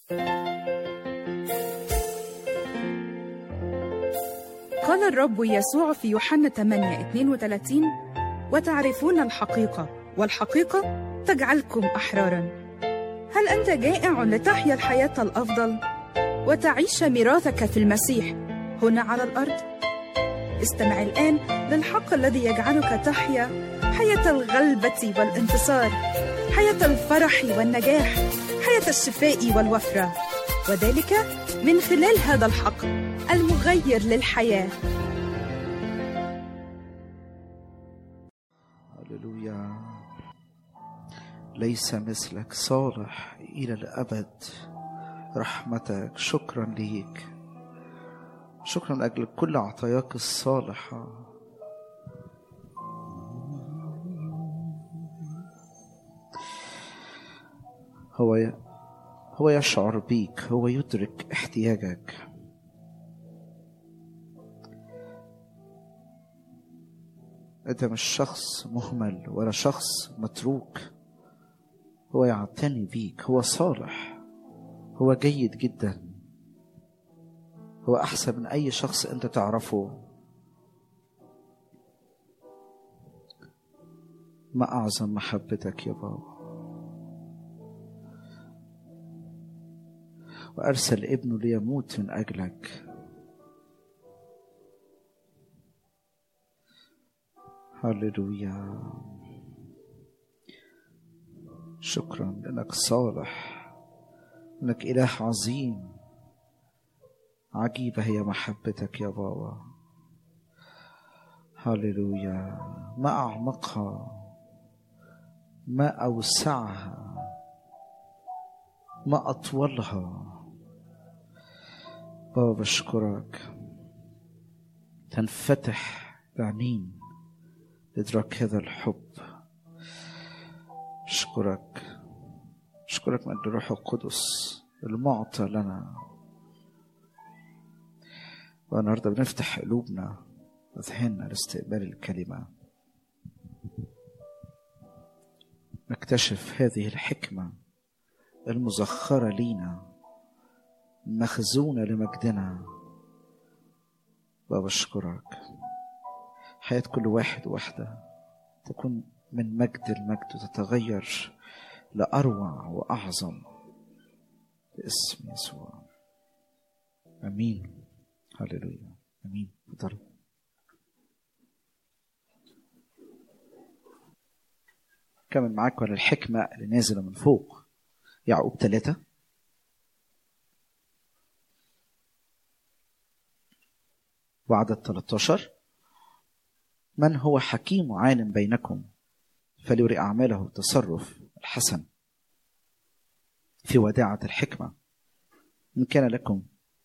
قال الرب يسوع في يوحنا 8:32: وتعرفون الحقيقة والحقيقة تجعلكم أحرارا. هل أنت جائع لتحيا الحياة الأفضل وتعيش ميراثك في المسيح هنا على الأرض؟ استمع الآن للحق الذي يجعلك تحيا حياة الغلبة والانتصار، حياة الفرح والنجاح، حياة الشفاء والوفرة، وذلك من خلال هذا الحق المغير للحياة. هللويا. ليس مثلك صالح إلى الأبد، رحمتك. شكرا ليك، شكرا لأجل كل عطاياك الصالحة. هو يشعر بيك، هو يدرك احتياجك. أنت مش شخص مهمل ولا شخص متروك، هو يعتني بيك، هو صالح، هو جيد جدا، هو أحسن من أي شخص أنت تعرفه. ما أعظم محبتك يا بابا. وأرسل ابنه ليموت من أجلك. هللويا. شكرا لأنك صالح، أنك إله عظيم. عجيبة هي محبتك يا بابا. هللويا. ما أعمقها، ما أوسعها، ما أطولها. بابا بشكرك، تنفتح العينين لإدراك هذا الحب. أشكرك، أشكرك من الروح القدس المعطى لنا. والنهارده بنفتح قلوبنا وذهننا لاستقبال الكلمة، نكتشف هذه الحكمة المزخرة لينا، مخزونة لمجدنا. بابا أشكرك. حياة كل واحد وواحدة تكون من مجد المجد وتتغير لأروع وأعظم باسم يسوع. أمين. هللويا. أمين. تفضلوا. كمل معاك على الحكمة اللي نازلة من فوق. يعقوب 3 وعدد 13: من هو حكيم وعالم بينكم فليري أعماله التصرف الحسن في وداعة الحكمة. إن كان لكم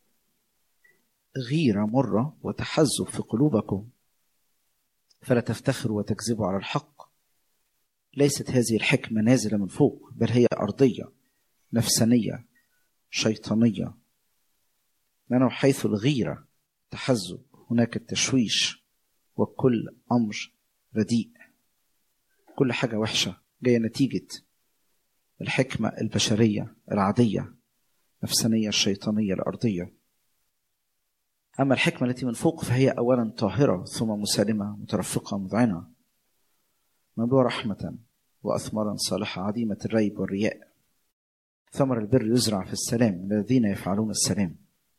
غيرة مرة وتحزب في قلوبكم فلا تفتخروا وتكذبوا على الحق. ليست هذه الحكمة نازلة من فوق، بل هي أرضية نفسانية شيطانية. لأنه حيث الغيرة تحزب هناك التشويش، وكل أمر رديء. كل حاجة وحشة جاية نتيجة الحكمة البشرية العادية نفسانية الشيطانية الأرضية. أما الحكمة التي من فوق فهي أولا طاهرة، ثم مسالمة مترفقة مذعنة، مملوءة رحمة وأثمارا صالحة، عديمة الريب والرياء. ثمر البر يزرع في السلام الذين يفعلون السلام.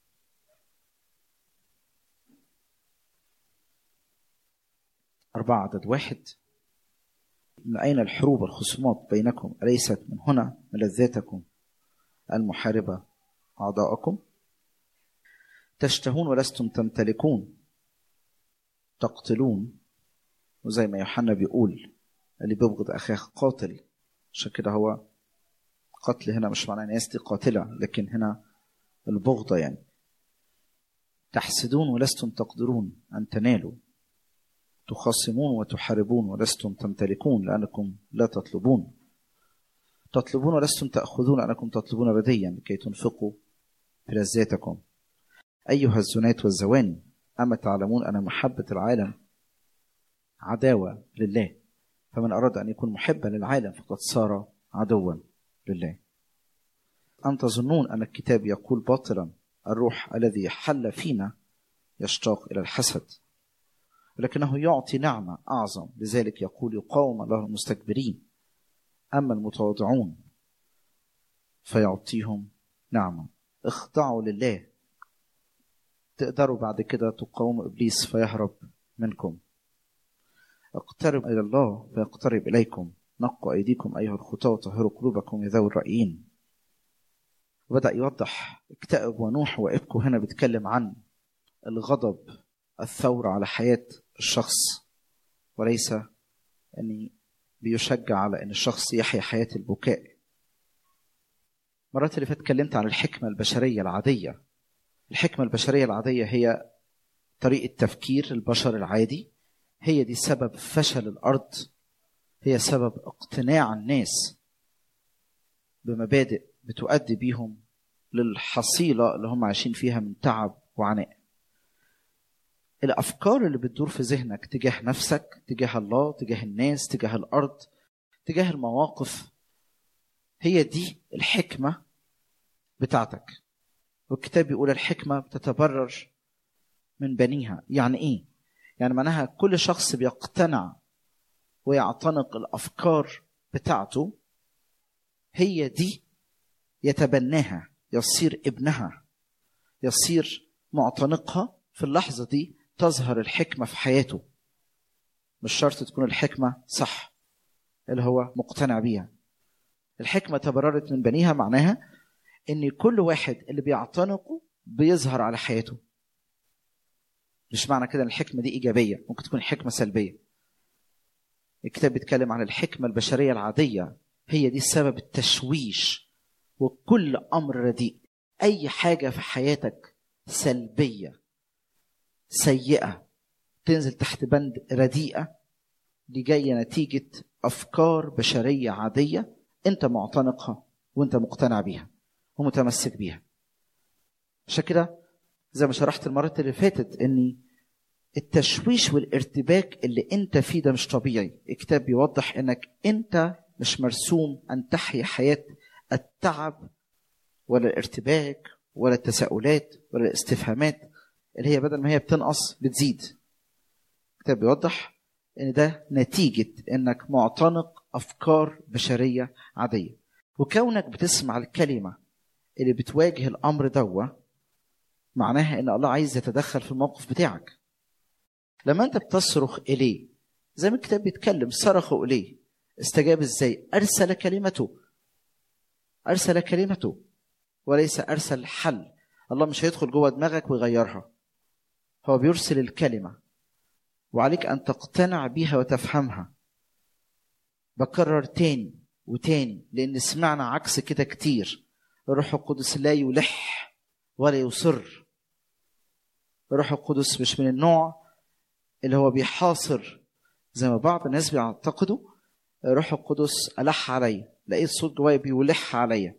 أربعة عدد 1: من أين الحروب والخصومات بينكم؟ أليست من هنا ملذاتكم المحاربة أعضاءكم؟ تشتهون ولستم تمتلكون، تقتلون. وزي ما يوحنا بيقول اللي بيبغض أخاه قاتل. عشان كده هو قتل هنا مش معناه الناس دي قاتلة، لكن هنا البغضة يعني. تحسدون ولستم تقدرون أن تنالوا، تخاصمون وتحاربون ولستم تمتلكون لأنكم لا تطلبون، تطلبون ولستم تأخذون لأنكم تطلبون رديا لكي تنفقوا في لذاتكم. أيها الزنات والزواني، أما تعلمون أن محبة العالم عداوة لله؟ فمن أراد أن يكون محبا للعالم فقد صار عدوا لله. أم تظنون أن الكتاب يقول باطلا الروح الذي حل فينا يشتاق إلى الحسد، ولكنه يعطي نعمة أعظم، لذلك يقول يقاوم الله المستكبرين أما المتواضعون فيعطيهم نعمة. اخضعوا لله، تقدروا بعد كده تقاوموا إبليس فيهرب منكم. اقترب إلى الله فيقترب إليكم، نقوا أيديكم أيها الخطاة وطهروا قلوبكم يا ذوي الرأيين. وبدأ يوضح اكتئب ونوح وابكوا، هنا بيتكلم عن الغضب، الثورة على حياة الشخص، وليس أن بيشجع على أن الشخص يحيا حياة البكاء. مرات اللي فاتت اتكلمت عن الحكمة البشرية العادية. الحكمة البشرية العادية هي طريقة تفكير البشر العادي، هي دي سبب فشل الأرض، هي سبب اقتناع الناس بمبادئ بتؤدي بيهم للحصيلة اللي هم عايشين فيها من تعب وعناء. الأفكار اللي بتدور في ذهنك تجاه نفسك، تجاه الله، تجاه الناس، تجاه الأرض، تجاه المواقف، هي دي الحكمة بتاعتك. والكتاب بيقول الحكمة بتتبرر من بنيها. يعني إيه؟ يعني معناها كل شخص بيقتنع ويعتنق الأفكار بتاعته، هي دي يتبناها، يصير ابنها، يصير معتنقها. في اللحظة دي تظهر الحكمة في حياته. مش شرط تكون الحكمة صح اللي هو مقتنع بيها. الحكمة تبررت من بنيها معناها ان كل واحد اللي بيعتنقه بيظهر على حياته. مش معنى كده الحكمة دي إيجابية، ممكن تكون حكمة سلبية. الكتاب بيتكلم عن الحكمة البشرية العادية، هي دي سبب التشويش وكل أمر رديء. أي حاجة في حياتك سلبية سيئة تنزل تحت بند رديئة، دي جاية نتيجة أفكار بشرية عادية أنت معتنقها وأنت مقتنع بيها ومتمسك بيها. عشان كده زي ما شرحت المرة اللي فاتت أن التشويش والارتباك اللي أنت فيه ده مش طبيعي. الكتاب بيوضح أنك أنت مش مرسوم أن تحيا حياة التعب ولا الارتباك ولا التساؤلات ولا الاستفهامات اللي هي بدل ما هي بتنقص بتزيد. الكتاب بيوضح ان ده نتيجة انك معتنق افكار بشرية عادية، وكونك بتسمع الكلمة اللي بتواجه الامر دوا معناها ان الله عايز يتدخل في الموقف بتاعك. لما انت بتصرخ اليه زي ما الكتاب بيتكلم، صرخوا اليه استجاب ازاي؟ ارسل كلمته، ارسل كلمته وليس ارسل حل. الله مش هيدخل جوه دماغك ويغيرها، هو بيرسل الكلمة وعليك أن تقتنع بها وتفهمها. بكرر تاني وتاني لأن سمعنا عكس كده كتير. الروح القدس لا يلح ولا يصر. الروح القدس مش من النوع اللي هو بيحاصر زي ما بعض الناس بيعتقدوا. الروح القدس ألح عليا، لقيت صوت جوايا بيلح عليا.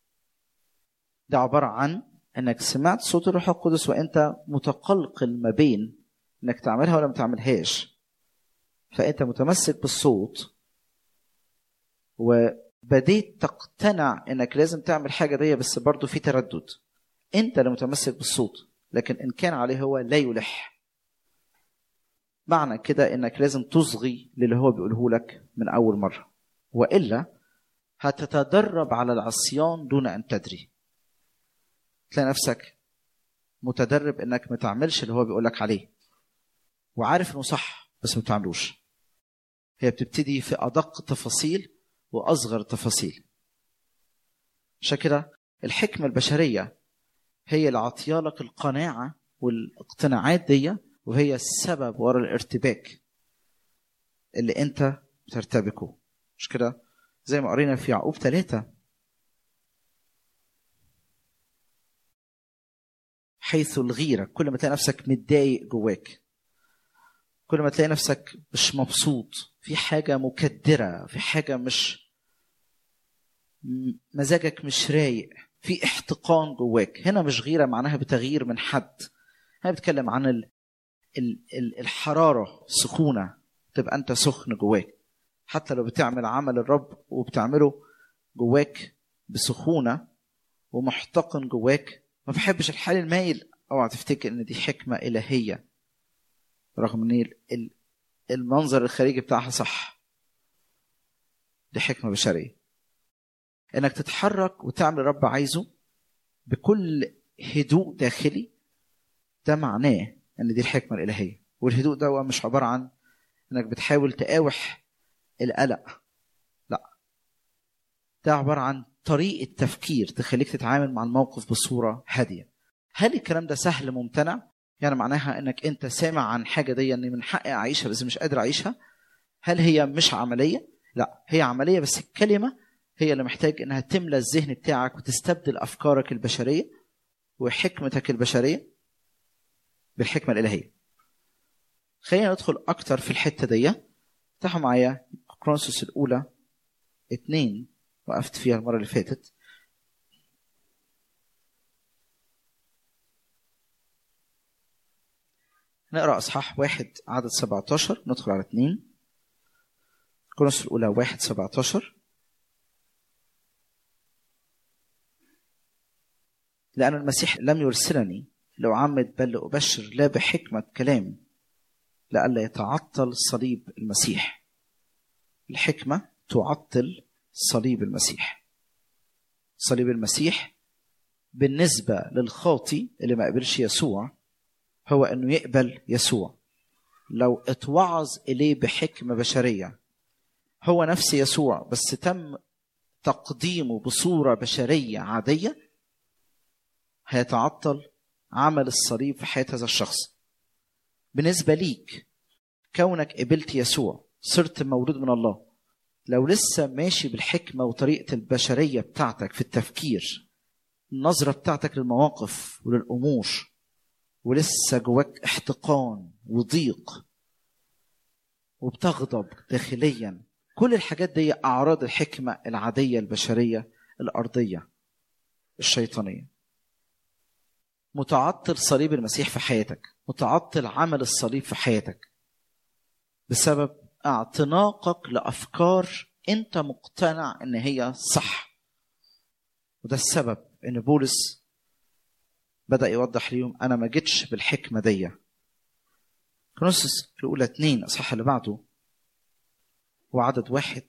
ده عبارة عن انك سمعت صوت الروح القدس وانت متقلقل ما بين انك تعملها ولا ما تعملهاش، فانت متمسك بالصوت وبديت تقتنع انك لازم تعمل حاجه دي، بس برضو في تردد. انت اللي متمسك بالصوت، لكن ان كان عليه هو لا يلح. معنى كده انك لازم تصغي للي هو بيقوله لك من اول مره، والا هتتدرب على العصيان دون ان تدري. تلاقي نفسك متدرب انك ما تعملش اللي هو بيقولك عليه وعارف انه صح بس ما تعملوش. هي بتبتدي في ادق تفاصيل واصغر تفاصيل. عشان كده الحكمة البشرية هي اللي عطيالك القناعة والاقتناعات دي، وهي السبب وراء الارتباك اللي انت بترتبكه. مش كده زي ما قرينا في يعقوب 3 حيث الغيرة، كل ما تلاقي نفسك متضايق جواك، كل ما تلاقي نفسك مش مبسوط، في حاجة مكدرة، في حاجة مش مزاجك مش رايق، في احتقان جواك. هنا مش غيرة معناها بتغيير من حد، هنا بتكلم عن الحرارة، سخونة، تبقى أنت سخن جواك. حتى لو بتعمل عمل الرب وبتعمله جواك بسخونة، ومحتقن جواك، ما بحبش الحال المايل، اوعى تفتكر ان دي حكمة إلهية رغم ان المنظر الخارجي بتاعها صح. دي حكمة بشرية. انك تتحرك وتعمل رب عايزه بكل هدوء داخلي، ده معناه ان دي الحكمة الإلهية. والهدوء ده مش عبارة عن انك بتحاول تقاوح القلق، لا، ده عبارة عن طريقة تفكير تخليك تتعامل مع الموقف بصورة هادية. هل الكلام ده سهل ممتنع؟ يعني معناها انك انت سامع عن حاجة دي ان من حقي اعيشها بس مش قادر اعيشها. هل هي مش عملية؟ لا، هي عملية، بس الكلمة هي اللي محتاج انها تملى الذهن بتاعك وتستبدل افكارك البشرية وحكمتك البشرية بالحكمة الإلهية. خلينا ندخل اكتر في الحتة دي. افتحوا معايا كورنثوس الأولى 2، وقفت فيها المرة اللي فاتت. نقرأ أصحاح 1 عدد 17، ندخل على 2. كورنثوس الأولى 1:17. لأن المسيح لم يرسلني لأعمد بل لأبشر لا بحكمة كلام لئلا يتعطل صليب المسيح. الحكمة تعطل صليب المسيح. صليب المسيح بالنسبة للخاطي اللي ما قبلش يسوع هو أنه يقبل يسوع. لو اتوعظ إليه بحكمة بشرية، هو نفس يسوع بس تم تقديمه بصورة بشرية عادية، هيتعطل عمل الصليب في حياة هذا الشخص. بالنسبة ليك كونك قبلت يسوع صرت مولود من الله، لو لسه ماشي بالحكمة وطريقة البشرية بتاعتك في التفكير، النظرة بتاعتك للمواقف وللأمور، ولسه جواك احتقان وضيق وبتغضب داخليا، كل الحاجات دي أعراض الحكمة العادية البشرية الأرضية الشيطانية. متعطل صليب المسيح في حياتك، متعطل عمل الصليب في حياتك بسبب اعتناقك لأفكار أنت مقتنع أن هي صح. وده السبب أن بولس بدأ يوضح ليهم أنا ما جيتش بالحكمة دي. كورنثوس الأولى 2 أصحاح اللي بعده وعدد 1.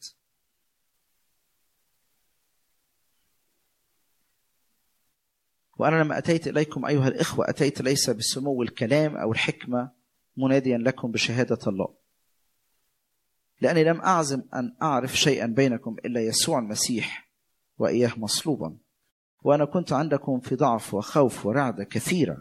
وأنا لما أتيت إليكم أيها الإخوة أتيت ليس بسمو الكلام أو الحكمة مناديا لكم بشهادة الله، لأني لم أعزم أن أعرف شيئا بينكم إلا يسوع المسيح وإياه مصلوبا، وأنا كنت عندكم في ضعف وخوف ورعدة كثيرة،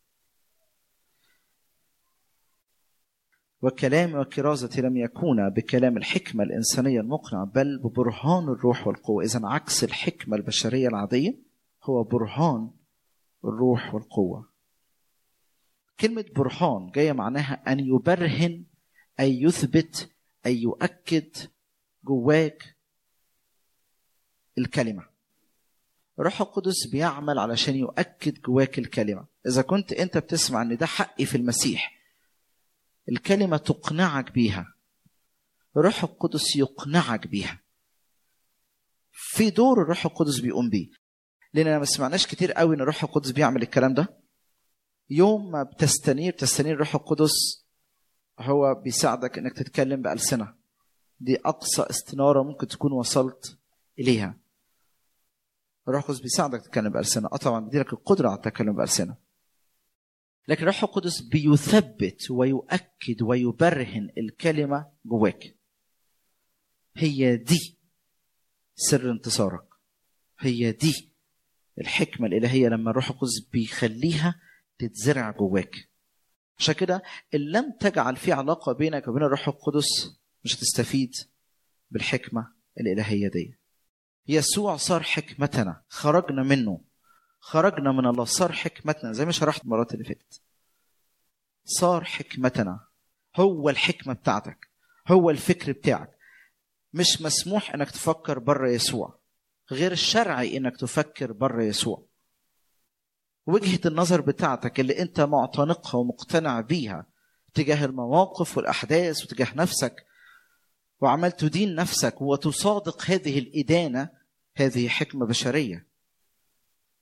وكلامي وكرازتي لم يكون بكلام الحكمة الإنسانية المقنع بل ببرهان الروح والقوة. إذن عكس الحكمة البشرية العادية هو برهان الروح والقوة. كلمة برهان جاية معناها أن يبرهن، أي يثبت، أي يؤكد جواك الكلمة. الروح القدس بيعمل علشان يؤكد جواك الكلمة. إذا كنت أنت بتسمع أن ده حقي في المسيح، الكلمة تقنعك بيها، الروح القدس يقنعك بيها. في دور الروح القدس بيقوم بيه، لأننا ما سمعناش كتير قوي أن الروح القدس بيعمل الكلام ده. يوم ما بتستنير الروح القدس هو بيساعدك أنك تتكلم بألسنة. دي أقصى استنارة ممكن تكون وصلت إليها. الروح القدس بيساعدك تتكلم بألسنة، طبعا بيديلك القدرة على التكلم بألسنة، لكن الروح القدس بيثبت ويؤكد ويبرهن الكلمة جواك. هي دي سر انتصارك، هي دي الحكمة الإلهية لما الروح القدس بيخليها تتزرع جواك. عشان كده إن لم تجعل في علاقة بينك وبين الروح القدس مش هتستفيد بالحكمة الإلهية دي. يسوع صار حكمتنا، خرجنا منه، خرجنا من الله، صار حكمتنا زي ما شرحت المرات اللي فاتت. صار حكمتنا، هو الحكمة بتاعتك، هو الفكر بتاعك. مش مسموح انك تفكر بره يسوع، غير الشرعي انك تفكر بره يسوع. وجهة النظر بتاعتك اللي انت معتنقها ومقتنع بيها تجاه المواقف والأحداث وتجاه نفسك، وعمال تدين نفسك وتصادق هذه الإدانة، هذه حكمة بشرية.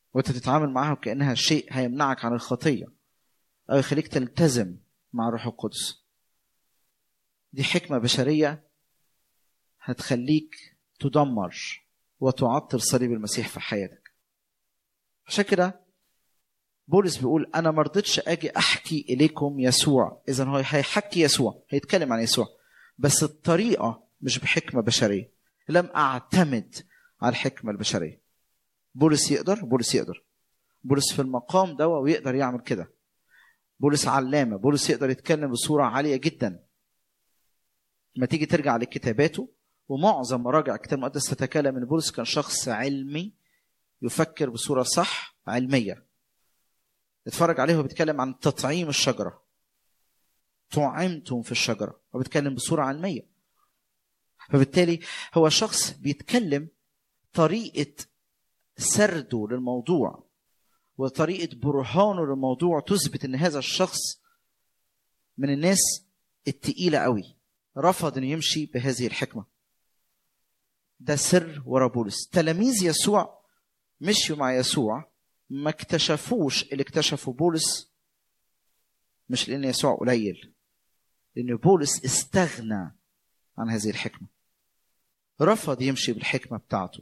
وانت تتعامل معها وكأنها شيء هيمنعك عن الخطية أو يخليك تلتزم مع الروح القدس. دي حكمة بشرية هتخليك تدمر وتعطل صليب المسيح في حياتك. عشان كده بولس بيقول أنا ما رضيتش أجي أحكي إليكم يسوع. إذن هو هيحكي يسوع، هيتكلم عن يسوع، بس الطريقة مش بحكمة بشرية. لم أعتمد على الحكمة البشرية. بولس يقدر، بولس في المقام ده ويقدر يعمل كده. بولس علامة، بولس يقدر يتكلم بصورة عالية جدا. ما تيجي ترجع لكتاباته، ومعظم مراجع الكتاب المقدس تتكلم ان بولس كان شخص علمي يفكر بصورة صح علمية. اتفرج عليه وبيتكلم عن تطعيم الشجرة، طعمتم في الشجرة، وبيتكلم بصورة علمية. فبالتالي هو شخص بيتكلم طريقة سرده للموضوع وطريقة برهانه للموضوع تثبت ان هذا الشخص من الناس التقيلة قوي، رفض انه يمشي بهذه الحكمة. ده سر ورا بولس. تلاميذ يسوع مشيوا مع يسوع، ما اكتشفوش اللي اكتشفوا بولس، مش لان يسوع قليل، لان بولس استغنى عن هذه الحكمة. رفض يمشي بالحكمة بتاعته،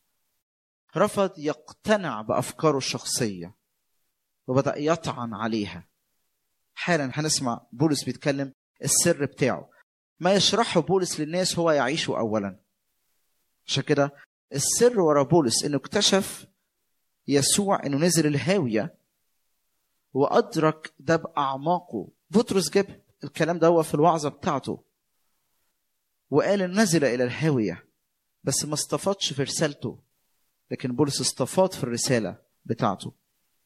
رفض يقتنع بأفكاره الشخصية وبدأ يطعن عليها. حالا هنسمع بولس بيتكلم السر بتاعه، ما يشرحه بولس للناس هو يعيشه أولا. عشان كده السر ورا بولس انه اكتشف يسوع انه نزل الهاوية وأدرك ده بأعماقه. بطرس جاب الكلام ده في الوعظة بتاعته وقال إن نزل إلى الهاوية، بس ما استفادش في رسالته، لكن بولس استفاد في الرسالة بتاعته.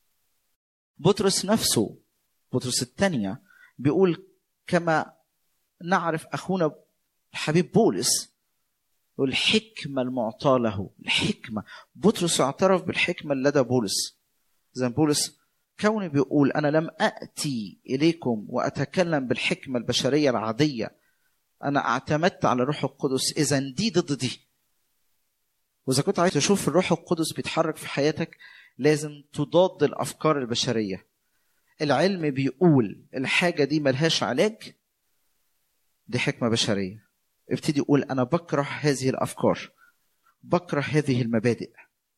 بطرس نفسه، بطرس الثانية، بيقول كما نعرف أخونا الحبيب بولس والحكمة المعطاة له. الحكمة، بطرس اعترف بالحكمة لدى بولس. زي بولس كوني بيقول أنا لم أأتي إليكم وأتكلم بالحكمة البشرية العادية، أنا اعتمدت على الروح القدس. إذن دي ضد دي. وإذا كنت عايز تشوف الروح القدس بيتحرك في حياتك لازم تضاد الأفكار البشرية. العلم بيقول الحاجة دي ملهاش علاج، دي حكمة بشرية. ابتدي يقول أنا بكره هذه الأفكار، بكره هذه المبادئ.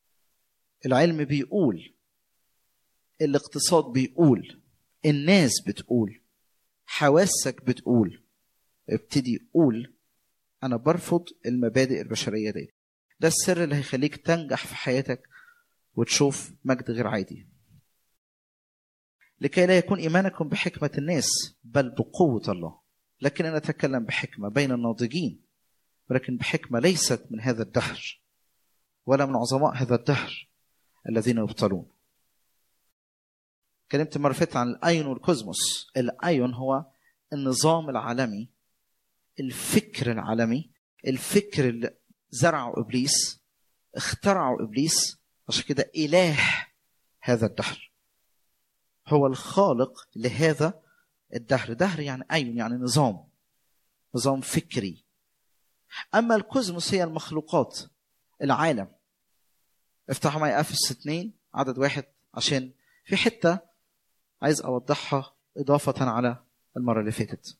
العلم بيقول، الاقتصاد بيقول، الناس بتقول، حواسك بتقول. ابتدي يقول أنا برفض المبادئ البشرية دي. ده السر اللي هيخليك تنجح في حياتك وتشوف مجد غير عادي. لكي لا يكون إيمانكم بحكمة الناس بل بقوة الله. لكن أنا أتكلم بحكمة بين الناضجين، ولكن بحكمة ليست من هذا الدهر ولا من عظماء هذا الدهر الذين يبطلون. كلمت مرة فاتت عن الأيون والكوزموس. الأيون هو النظام العالمي، الفكر العالمي، الفكر اللي زرعه إبليس، اخترعه إبليس. عشان كده إله هذا الدهر هو الخالق لهذا الدهر. دهر يعني أيون، يعني نظام فكري. أما الكوزموس هي المخلوقات، العالم. افتحوا معي أفسس 2 عدد 1 عشان في حتة عايز أوضحها إضافة على المرة اللي فاتت.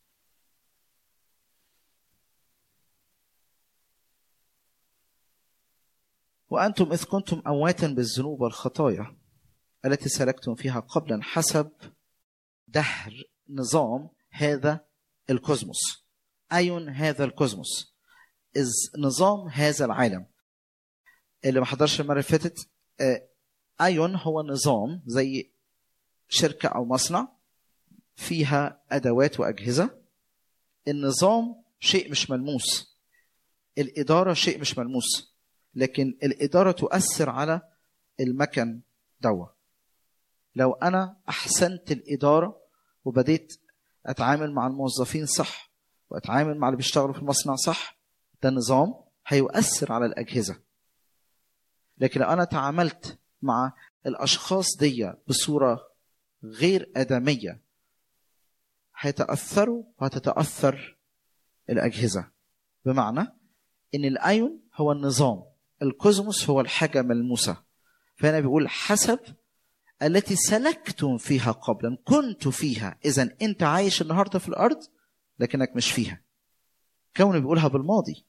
وأنتم إذ كنتم أمواتا بالذنوب والخطايا التي سلكتم فيها قبلا حسب دهر نظام هذا الكوزموس. أيون هذا الكوزموس إذ نظام هذا العالم. اللي ما حضرش المرة اللي فاتت، أيون هو نظام زي شركة أو مصنع فيها أدوات وأجهزة. النظام شيء مش ملموس، الإدارة شيء مش ملموس، لكن الإدارة تؤثر على المكن دوا. لو أنا أحسنت الإدارة وبديت أتعامل مع الموظفين صح وأتعامل مع اللي بيشتغلوا في المصنع صح، ده نظام هيؤثر على الأجهزة. لكن لو أنا تعاملت مع الأشخاص دي بصورة غير آدمية هيتأثروا وهتتأثر الأجهزة. بمعنى إن الأيون هو النظام، الكوزموس هو الحاجة ملموسة. فهنا بيقول حسب التي سلكتم فيها قبلا، كنت فيها. إذن أنت عايش النهاردة في الأرض لكنك مش فيها، كونه بيقولها بالماضي.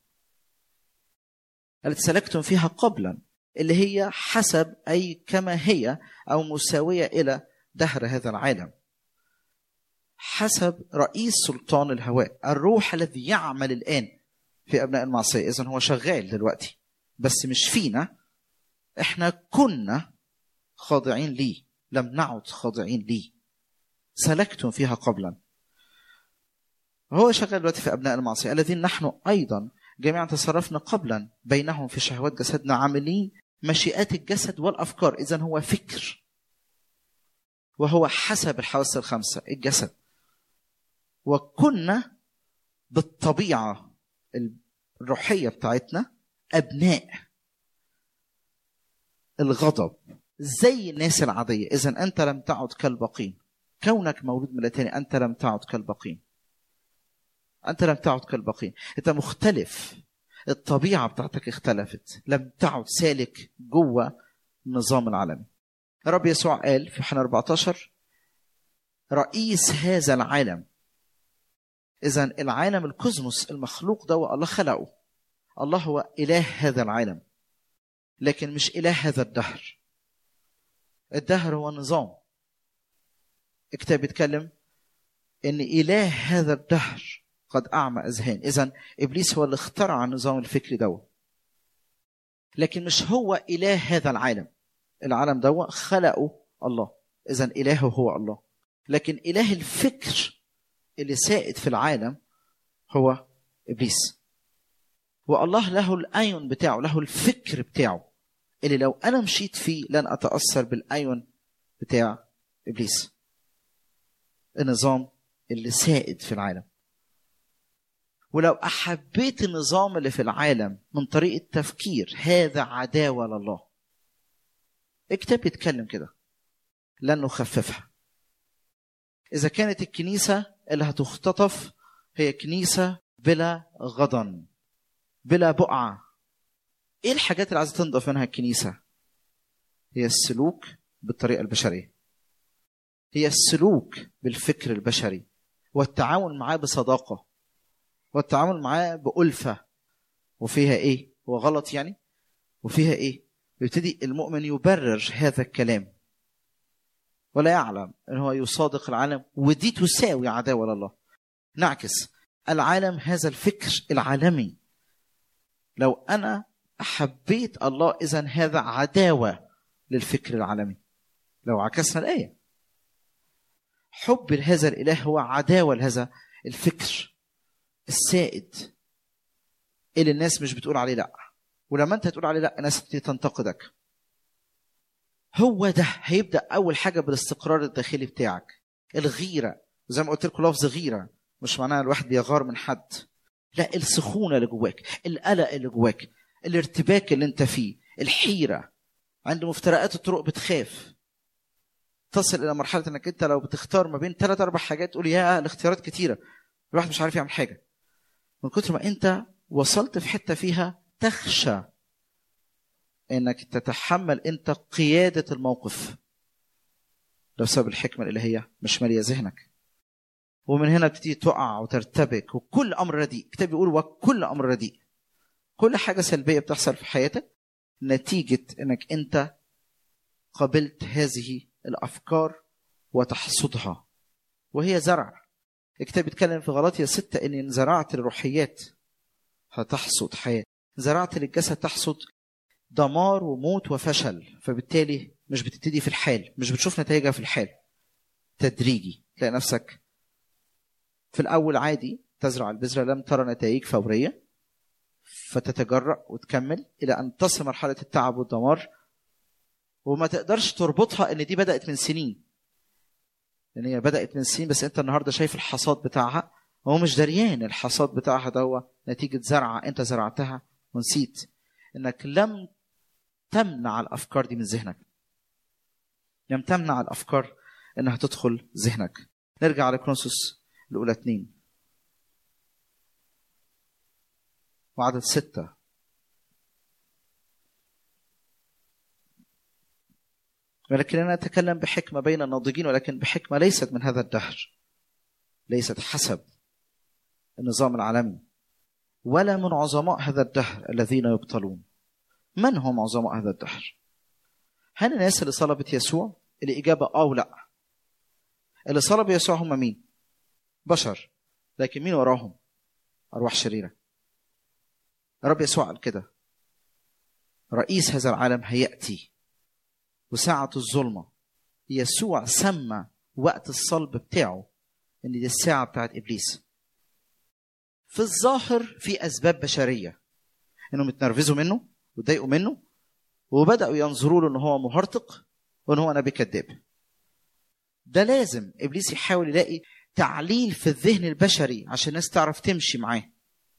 التي سلكتم فيها قبلا اللي هي حسب، أي كما هي أو مساوية إلى دهر هذا العالم، حسب رئيس سلطان الهواء، الروح الذي يعمل الآن في أبناء المعصية. إذن هو شغال دلوقتي بس مش فينا. إحنا كنا خاضعين ليه، لم نعد خاضعين ليه. سلكتم فيها قبلا، هو شغال دلوقتي في أبناء المعصية الذين نحن أيضا جميعا تصرفنا قبلا بينهم في شهوات جسدنا، عاملين مشيئات الجسد والأفكار. إذن هو فكر، وهو حسب الحواس الخمسة الجسد. وكنا بالطبيعة الروحية بتاعتنا أبناء الغضب زي الناس العادية. إذن أنت لم تعد كالباقين، كونك مولود من تاني أنت لم تعد كالباقين، أنت لم تعد كالباقين، أنت مختلف، الطبيعة بتاعتك اختلفت، لم تعد سالك جوه النظام العالمي. الرب يسوع قال في يوحنا 14 رئيس هذا العالم. إذن العالم الكوزموس المخلوق ده الله خلقه، الله هو إله هذا العالم لكن مش إله هذا الدهر. الدهر هو نظام. الكتاب بيتكلم إن إله هذا الدهر قد أعمى أذهان. إذن إبليس هو اللي اخترع النظام الفكري ده، لكن مش هو إله هذا العالم. العالم ده خلقه الله، إذن إلهه هو الله، لكن إله الفكر اللي سائد في العالم هو إبليس. والله له الأيون بتاعه، له الفكر بتاعه اللي لو أنا مشيت فيه لن أتأثر بالأيون بتاع إبليس، النظام اللي سائد في العالم. ولو أحبيت النظام اللي في العالم من طريقة تفكير، هذا عداوة لله. الكتاب يتكلم كده، لن نخففها. إذا كانت الكنيسة اللي هتختطف هي كنيسة بلا غضن، بلا بقعة، إيه الحاجات اللي عايزة تنضف منها الكنيسة؟ هي السلوك بالطريقة البشرية، هي السلوك بالفكر البشري، والتعامل معاه بصداقة، والتعامل معاه بألفة. وفيها إيه؟ هو غلط يعني؟ وفيها إيه؟ يبتدي المؤمن يبرر هذا الكلام ولا يعلم أن هو يصادق العالم، ودي تساوي عداوة لله. نعكس العالم، هذا الفكر العالمي، لو أنا أحبيت الله إذن هذا عداوة للفكر العالمي. لو عكسنا الآية، حب لهذا الإله هو عداوة لهذا الفكر السائد اللي الناس مش بتقول عليه لأ، ولما أنت تقول عليه لأ الناس تنتقدك. هو ده هيبدأ أول حاجة بالاستقرار الداخلي بتاعك، الغيرة. زي ما قلت لكم لفظ غيرة مش معناها الواحد بيغار من حد، لا، السخونة اللي جواك، القلق اللي جواك، الارتباك اللي انت فيه، الحيرة. عند مفترقات الطرق بتخاف، تصل إلى مرحلة أنك أنت لو بتختار ما بين 3-4 حاجات تقول يا الاختيارات كتيرة، الواحد مش عارف يعمل حاجة من كتر ما أنت وصلت في حتة فيها تخشى أنك تتحمل أنت قيادة الموقف، ده بسبب الحكمة الإلهية مش مالية ذهنك. ومن هنا بتبتدي تقع وترتبك، وكل أمر رديء. الكتاب بيقول وكل أمر رديء، كل حاجة سلبية بتحصل في حياتك نتيجة أنك أنت قبلت هذه الأفكار وتحصدها، وهي زرع. الكتاب بيتكلم في غلاطيا 6 إن زرعت الروحيات هتحصد حياة، زرعت للجسد تحصد دمار وموت وفشل. فبالتالي مش بتبتدي في الحال، مش بتشوف نتائجها في الحال، تدريجي تلاقي نفسك في الأول عادي تزرع البذرة لم ترى نتائج فورية، فتتجرأ وتكمل إلى أن تصل مرحلة التعب والدمار، وما تقدرش تربطها إن دي بدأت من سنين، لأن هي بدأت من سنين بس أنت النهاردة شايف الحصاد بتاعها، هو مش دريان الحصاد بتاعها ده هو نتيجة زرعة أنت زرعتها ونسيت إنك لم تمنع الأفكار دي من ذهنك، لم تمنع الأفكار إنها تدخل ذهنك. نرجع على كورنثوس الأولى 2 وعدد 6. ولكننا نتكلم بحكمة بين الناضجين، ولكن بحكمة ليست من هذا الدهر، ليست حسب النظام العالمي، ولا من عظماء هذا الدهر الذين يبطلون. من هم عظماء هذا الدهر؟ هل الناس اللي صلبت يسوع؟ الإجابة ولا. اللي صلب يسوع هم مين؟ بشر، لكن مين وراهم؟ أرواح شريرة. الرب يسوع قال كده: رئيس هذا العالم هيأتي وساعة الظلمة. يسوع سمى وقت الصلب بتاعه إن دي الساعة بتاعت إبليس. في الظاهر في أسباب بشرية، إنهم يتنرفزوا منه وضايقوا منه وبدأوا ينظروا له إن هو مهرطق وإن هو نبي كذاب. ده لازم إبليس يحاول يلاقي تعليل في الذهن البشري عشان الناس تعرف تمشي معاه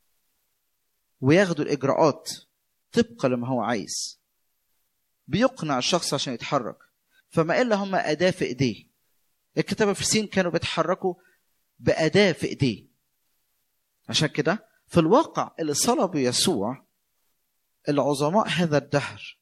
وياخدوا الإجراءات طبقا لما هو عايز. بيقنع الشخص عشان يتحرك، فما إلا هم أداة في إيديه. الكتابة في السين كانوا بيتحركوا بأداة في إيديه. عشان كده في الواقع اللي صلبوا يسوع العظماء هذا الدهر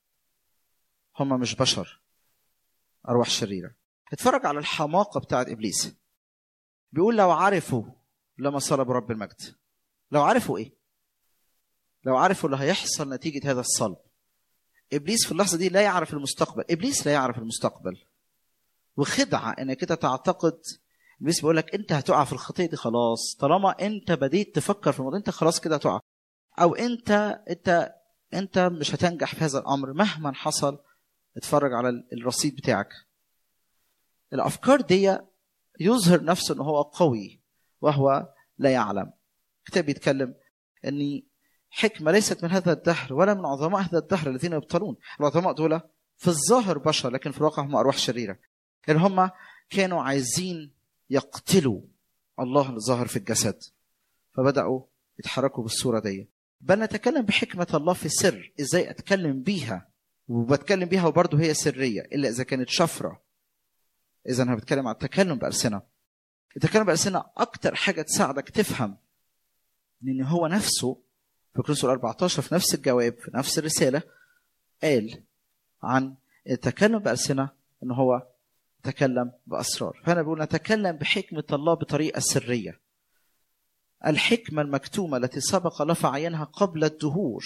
هم مش بشر، أرواح شريرة. اتفرج على الحماقة بتاعت إبليس. بيقول لو عرفوا لما صلب رب المجد. لو عرفوا إيه؟ لو عرفوا اللي هيحصل نتيجة هذا الصلب. إبليس في اللحظة دي لا يعرف المستقبل. إبليس لا يعرف المستقبل، وخدعة إنك كده تعتقد. إبليس بيقول لك أنت هتقع في الخطية دي خلاص، طالما أنت بديت تفكر في الموضوع أنت خلاص كده هتقع، أو أنت مش هتنجح في هذا الأمر مهما حصل. اتفرج على الرصيد بتاعك. الأفكار دي يظهر نفسه أنه هو قوي وهو لا يعلم. الكتاب بيتكلم أن حكمة ليست من هذا الدهر ولا من عظماء هذا الدهر الذين يبطلون. العظماء دول في الظاهر بشر، لكن في الواقع هم أرواح شريرة، لأن هم كانوا عايزين يقتلوا الله الظاهر في الجسد، فبدأوا يتحركوا بالصورة دي. بل نتكلم بحكمة الله في السر. إزاي أتكلم بيها؟ وبتكلم بيها وبرضه هي سرية إلا إذا كانت شفرة. إذا أنا بتكلم عن التكلم بألسنة. التكلم بألسنة أكتر حاجة تساعدك تفهم إن هو نفسه في كورنثوس 14 في نفس الجواب في نفس الرسالة قال عن التكلم بألسنة إن هو تكلم بأسرار. فأنا بقول نتكلم بحكمة الله بطريقة سرية. الحكمة المكتومة التي سبق الله فعينها قبل الدهور.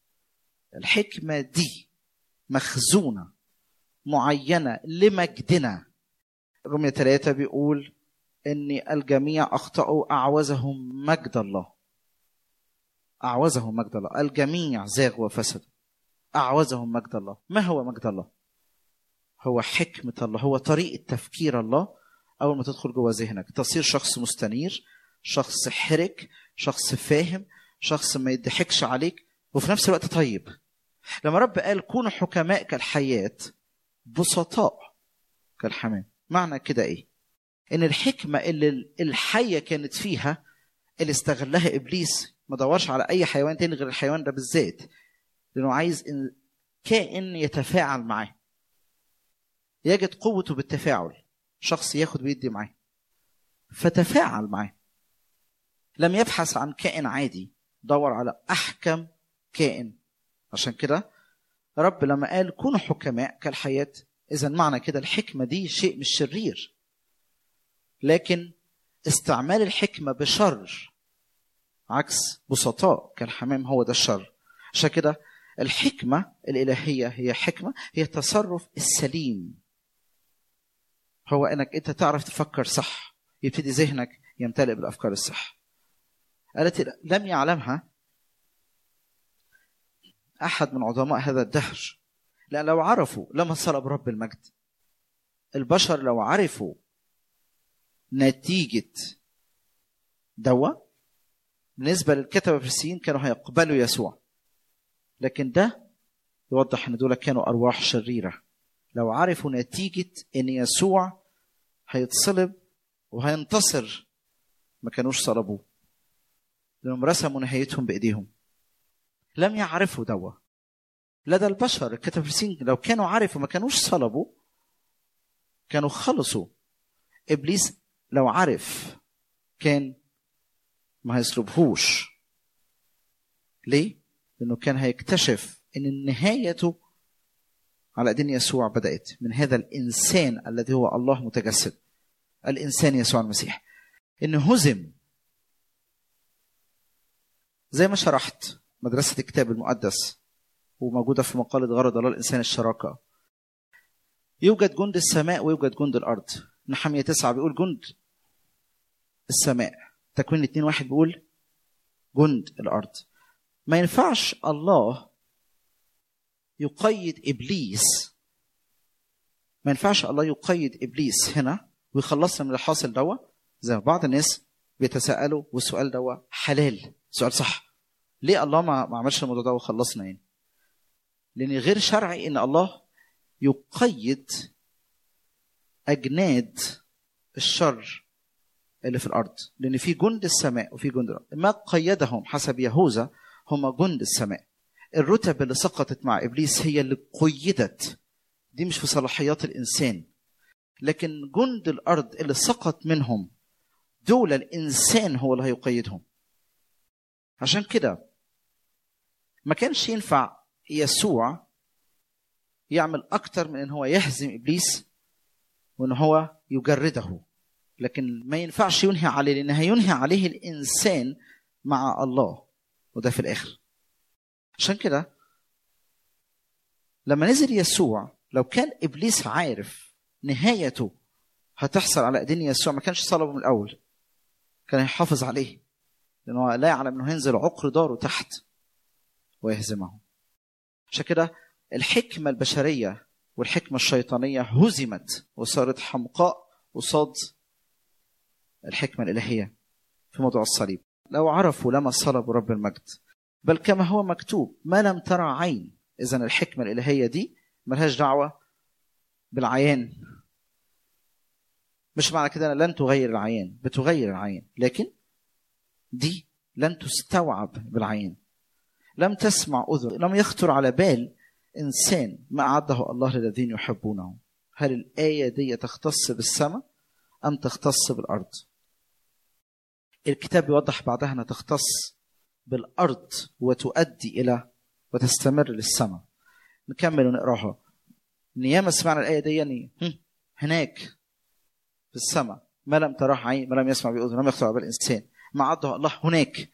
الحكمة دي مخزونة معينة لمجدنا. رمية 3 بيقول إن الجميع أخطأوا أعوزهم مجد الله. أعوزهم مجد الله. الجميع زاغوا وفسدوا أعوزهم مجد الله. ما هو مجد الله؟ هو حكمة الله، هو طريقة تفكير الله. أول ما تدخل جوه ذهنك تصير شخص مستنير، شخص حرك، شخص فاهم، شخص ما يضحكش عليك وفي نفس الوقت طيب. لما رب قال كونوا حكماء كالحياة بسطاء كالحمام، معنى كده إيه؟ إن الحكمة اللي الحية كانت فيها اللي استغلها إبليس ما دورش على أي حيوان تاني غير الحيوان ده بالذات، لأنه عايز كائن يتفاعل معاه، يجد قوته بالتفاعل. شخص ياخد ويدي معاه فتفاعل معاه. لم يبحث عن كائن عادي، دور على أحكم كائن. عشان كده رب لما قال كونوا حكماء كالحياة، إذن معنى كده الحكمة دي شيء مش شرير، لكن استعمال الحكمة بشر عكس بسطاء كالحمام هو ده الشر. عشان كده الحكمة الإلهية هي حكمة، هي التصرف السليم. هو انك انت تعرف تفكر صح، يبتدي ذهنك يمتلئ بالافكار الصح التي لم يعلمها احد من عظماء هذا الدهر. لان لو عرفوا لما صلب رب المجد، البشر لو عرفوا نتيجة دواء بالنسبة للكتبة الفريسيين كانوا هيقبلوا يسوع، لكن ده يوضح ان دول كانوا ارواح شريرة. لو عرفوا نتيجة ان يسوع هيتصلب وهينتصر ما كانوش صلبوه، لأنهم رسموا نهايتهم بإيديهم. لم يعرفوا دوا لدى البشر. الكتاب الفريسيين لو كانوا عرفوا ما كانوش صلبوا، كانوا خلصوا. إبليس لو عرف كان ما هيصلبهوش. ليه؟ لأنه كان هيكتشف إن نهايته على ايدين يسوع بدأت من هذا الإنسان الذي هو الله متجسد، الإنسان يسوع المسيح، إنه هزم. زي ما شرحت مدرسة الكتاب المقدس وموجودة في مقالة غرض الله الإنسان الشراكة، يوجد جند السماء ويوجد جند الأرض. نحمية 9 بيقول جند السماء، تكوين 2:1 بيقول جند الأرض. ما ينفعش الله يقيد إبليس، ما ينفعش الله يقيد إبليس هنا ويخلصنا من الحاصل دوا. زي ما بعض الناس بيتساءلوا، والسؤال دوا حلال، سؤال صح، ليه الله ما عملش الموضوع ده وخلصنا يعني؟ لأن غير شرعي إن الله يقيد أجناد الشر اللي في الأرض، لأن في جند السماء وفي جند الأرض. ما قيدهم حسب يهوذا هم جند السماء. الرتب اللي سقطت مع إبليس هي اللي قيدت، دي مش في صلاحيات الإنسان. لكن جند الأرض اللي سقط منهم دول الإنسان هو اللي هيقيدهم. عشان كده ما كانش ينفع يسوع يعمل أكتر من إن هو يهزم إبليس وإن هو يجرده، لكن ما ينفعش ينهي عليه، لأن هينهي عليه الإنسان مع الله، وده في الآخر. عشان كده لما نزل يسوع، لو كان إبليس عارف نهايته هتحصل على ايدين يسوع ما كانش صلبه من الأول، كان يحافظ عليه، لأنه لا يعلم أنه ينزل عقر داره تحت ويهزمه. عشان كده الحكمة البشرية والحكمة الشيطانية هزمت وصارت حمقاء قصاد الحكمة الإلهية في موضوع الصليب. لو عرفوا لما صلبوا رب المجد، بل كما هو مكتوب ما لم ترى عين. إذن الحكمة الإلهية دي ملهاش دعوة بالعيان. مش معنى كده لن تغير العيان، بتغير العيان، لكن دي لن تستوعب بالعيان. لم تسمع أذن، لم يخطر على بال إنسان ما أعده الله للذين يحبونه. هل الآية دي تختص بالسماء أم تختص بالأرض؟ الكتاب يوضح بعدها أنها تختص بالأرض وتؤدي إلى وتستمر للسماء. نكمل ونقراها. نياما سمعنا الآية دي يعني هناك في السماء ما لم تراه عين، ما لم يسمع بأذن، لم يخطر على بال إنسان، ما أعده الله هناك.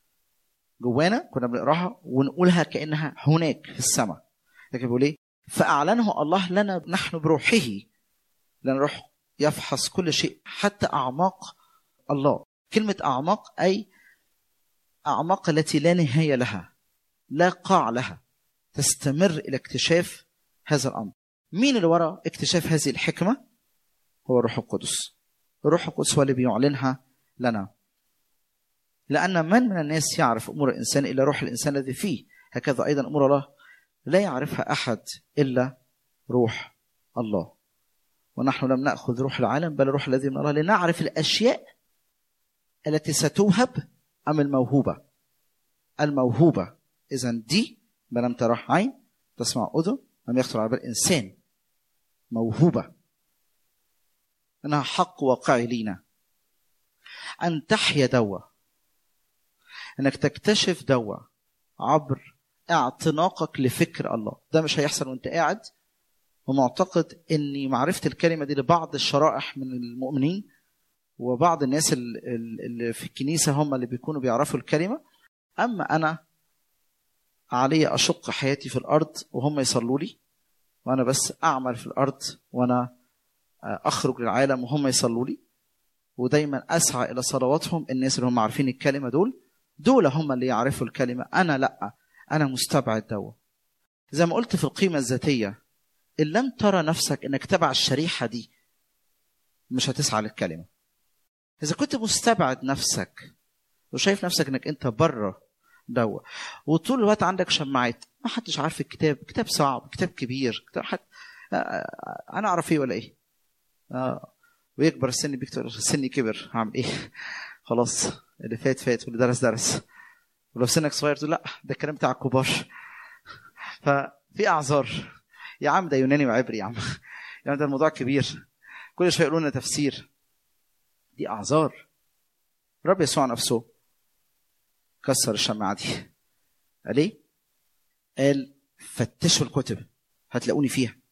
جوانا كنا بنقراها ونقولها كأنها هناك في السماء، لكن بيقول ايه؟ فأعلنه الله لنا نحن بروحه، لأن روح يفحص كل شيء حتى أعماق الله. كلمة أعماق أي أعماق التي لا نهاية لها، لا قاع لها، تستمر إلى اكتشاف هذا الأمر. مين اللي وراء اكتشاف هذه الحكمة؟ هو الروح القدس. الروح القدس هو اللي بيعلنها لنا. لأن من الناس يعرف أمور الإنسان إلا روح الإنسان الذي فيه، هكذا أيضا أمور الله لا يعرفها أحد إلا روح الله. ونحن لم نأخذ روح العالم بل روح الذي من الله لنعرف الأشياء التي ستوهب أم الموهوبة. الموهوبة إذن دي ما لم تراه عين، تسمع أذن، لم يخطر على بال إنسان. موهوبة إنها حق واقعي لينا. أن تحيا دوا، انك تكتشف دوا عبر اعتناقك لفكر الله. ده مش هيحصل وانت قاعد ومعتقد ان معرفة الكلمة دي لبعض الشرائح من المؤمنين وبعض الناس اللي في الكنيسة هم اللي بيكونوا بيعرفوا الكلمة، اما انا علي اشق حياتي في الارض وهم يصلوا لي، وانا بس اعمل في الارض وانا اخرج للعالم وهم يصلوا لي، ودايما اسعى الى صلواتهم. الناس اللي هم عارفين الكلمة دول هم اللي يعرفوا الكلمة، أنا لأ، أنا مستبعد دوا. زي ما قلت في القيمة الذاتية، إن لم ترى نفسك إنك تبع الشريحة دي مش هتسعى للكلمة. إذا كنت مستبعد نفسك وشايف نفسك إنك أنت بره دوا، وطول الوقت عندك شماعات، ما حدش عارف الكتاب، كتاب صعب، كتاب كبير، كتاب أنا أعرف إيه ولا إيه، ويكبر السن بيكتر، سني كبر، هعمل إيه؟ خلاص اللي فات واللي درس. ولو سنك صغير تقول لا ده الكلام بتاع الكبار. ففي اعذار يا عم، ده يوناني وعبري يا عم، يعني ده الموضوع كبير، كل شويه يقولوا لنا تفسير. دي اعذار. رب يسوع نفسه كسر الشماعه دي. قال ايه؟ قال فتشوا الكتب هتلاقوني فيها.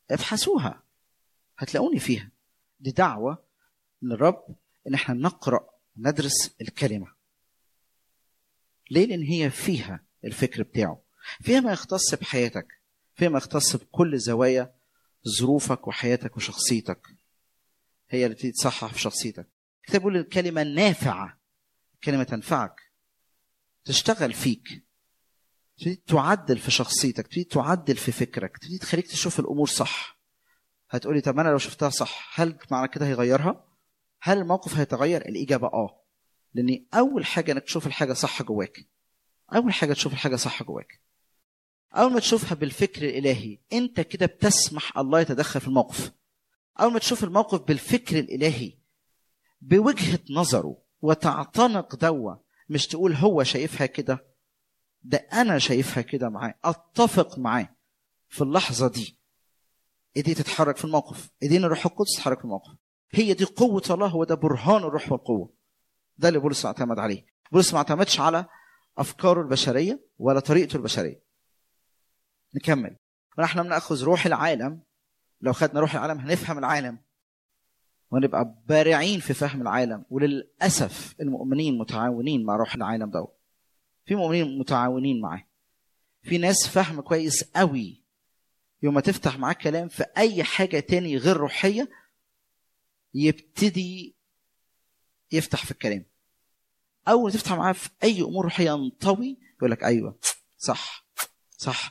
ابحثوها هتلاقوني فيها. دي دعوة من الرب ان احنا نقرأ ندرس الكلمة. ليه؟ لان هي فيها الفكر بتاعه، فيها ما يختص بحياتك، فيها ما يختص بكل زوايا ظروفك وحياتك وشخصيتك. هي اللي بتيجي تصحح في شخصيتك. الكتاب بيقول الكلمة النافعة، كلمة تنفعك، تشتغل فيك، تبتدي تعدل في شخصيتك، تبتدي تعدل في فكرك، تبتدي تخليك تشوف الأمور صح. هتقولي طب أنا لو شفتها صح هل معنى كده هيغيرها؟ هل الموقف هيتغير؟ الإجابة لأن أول حاجة إنك تشوف الحاجة صح جواك. أول حاجة تشوف الحاجة صح جواك. أول ما تشوفها بالفكر الإلهي أنت كده بتسمح الله يتدخل في الموقف. أول ما تشوف الموقف بالفكر الإلهي بوجهة نظره وتعتنق دوا، مش تقول هو شايفها كده، ده أنا شايفها كده معاه، أتفق معاه في اللحظة دي. إيدي تتحرك في الموقف، إيدينا الروح القدس تتحرك في الموقف. هي دي قوة الله، هو ده برهان الروح والقوة. ده اللي بولس اعتمد عليه. بولس ما اعتمدش على أفكاره البشرية ولا طريقته البشرية. نكمل. ونحن بنأخذ روح العالم. لو خدنا روح العالم هنفهم العالم ونبقى بارعين في فهم العالم. وللأسف المؤمنين متعاونين مع روح العالم ده. في مؤمنين متعاونين معاه، في ناس فهم كويس قوي، يوم ما تفتح معاه كلام في أي حاجة تاني غير روحية يبتدي يفتح في الكلام. أول ما تفتح معاه في أي أمور روحية ينطوي، يقول لك أيوة صح صح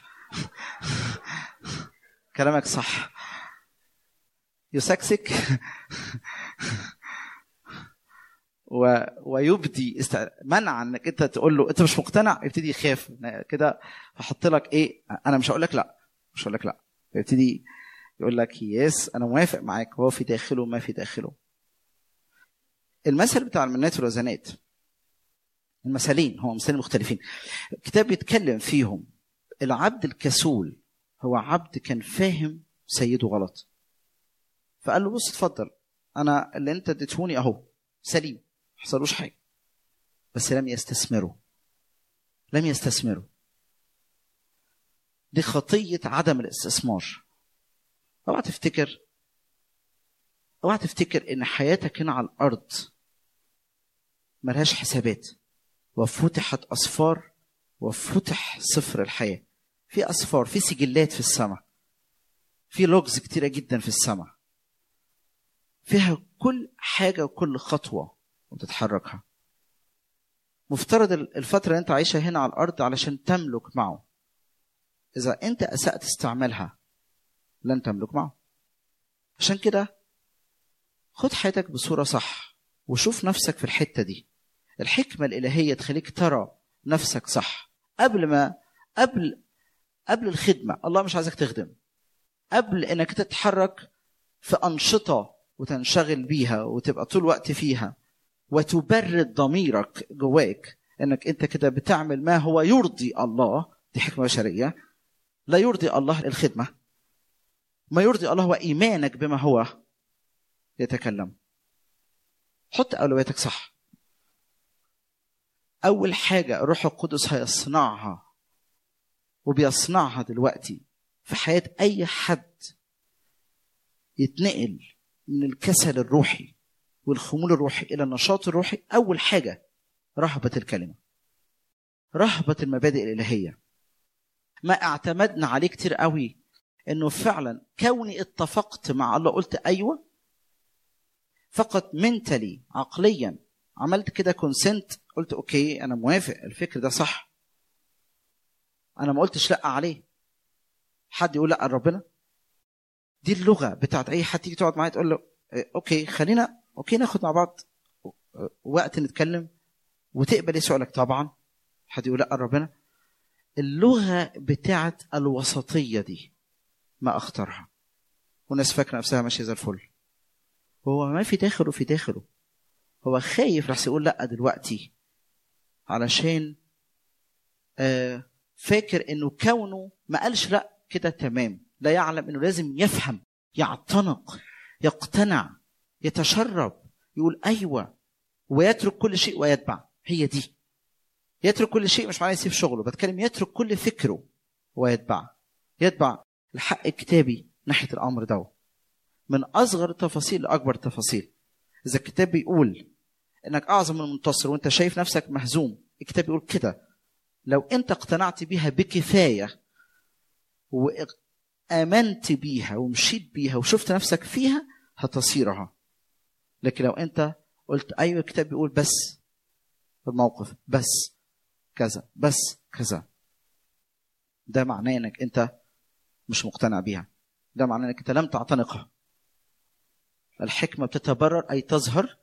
كلامك صح، يسكسك ويبدي منع انك انت تقول له انت مش مقتنع، يبتدي يخاف كده. هحط لك ايه؟ انا مش هقول لك لا، مش هقول لك لا. يبتدي يقول لك يس انا موافق معاك، هو في داخله ما في داخله. المثل بتاع المنات والوزنات، المثلين هو مثلين مختلفين، الكتاب بيتكلم فيهم. العبد الكسول هو عبد كان فاهم سيده غلط، فقال له بص اتفضل، انا اللي انت اديتهوني اهو سليم، حصلوش حاجه، بس لم يستثمروا. دي خطيه عدم الاستثمار. اوعى تفتكر ان حياتك هنا على الارض ملهاش حسابات، وفتحت أصفار وفتح صفر الحياة. في أصفار، في سجلات في السماء، في لوجز كتيرة جدا في السماء، فيها كل حاجة وكل خطوة وتتحركها. مفترض الفترة اللي انت عايشها هنا على الأرض علشان تملك معه. إذا انت أسأت استعمالها لن تملك معه. عشان كده خد حياتك بصورة صح وشوف نفسك في الحتة دي. الحكمة الإلهية تخليك ترى نفسك صح قبل الخدمة. الله مش عايزك تخدم، قبل انك تتحرك في أنشطة وتنشغل بيها وتبقى طول الوقت فيها وتبرد ضميرك جواك انك انت كده بتعمل ما هو يرضي الله. دي حكمة بشرية. لا يرضي الله الخدمة، ما يرضي الله هو إيمانك بما هو يتكلم. حط أولوياتك صح. أول حاجة الروح القدس هيصنعها وبيصنعها دلوقتي في حياة أي حد يتنقل من الكسل الروحي والخمول الروحي إلى النشاط الروحي. أول حاجة رهبة الكلمة، رهبة المبادئ الإلهية. ما اعتمدنا عليه كتير قوي إنه فعلا كوني اتفقت مع الله، قلت أيوة فقط منتلي عقليا، عملت كده كونسنت، قلت أوكي أنا موافق الفكر ده صح، أنا ما قلتش لأ عليه. حد يقول لأ ربنا، دي اللغة بتاعت أي حد تيجي تقعد معاه تقول له أوكي خلينا ناخد مع بعض وقت نتكلم وتقبل يسوع لك طبعا. حد يقول لأ ربنا. اللغة بتاعت الوسطية دي ما أختارها، والناس فاكرة نفسها ماشية زي الفل، وهو ما في داخله هو خايف رح يقول لأ دلوقتي علشان فاكر إنه كونه ما قالش لأ كده تمام. لا يعلم إنه لازم يفهم، يعتنق، يقتنع، يتشرب، يقول أيوة، ويترك كل شيء ويتبع. هي دي يترك كل شيء، مش معناه يسيب شغله، بتكلم يترك كل فكره ويتبع. يتبع الحق الكتابي، ناحية الأمر ده، من أصغر التفاصيل لأكبر التفاصيل. إذا الكتاب بيقول إنك أعظم من المنتصر وإنت شايف نفسك مهزوم، الكتاب بيقول كده. لو أنت اقتنعت بيها بكفاية وآمنت بيها ومشيت بيها وشفت نفسك فيها هتصيرها. لكن لو أنت قلت أيوة الكتاب بيقول بس الموقف بس كذا بس كذا، ده معناه إنك أنت مش مقتنع بيها، ده معناه إنك أنت لم تعتنقها. الحكمة بتتبرر أي تظهر،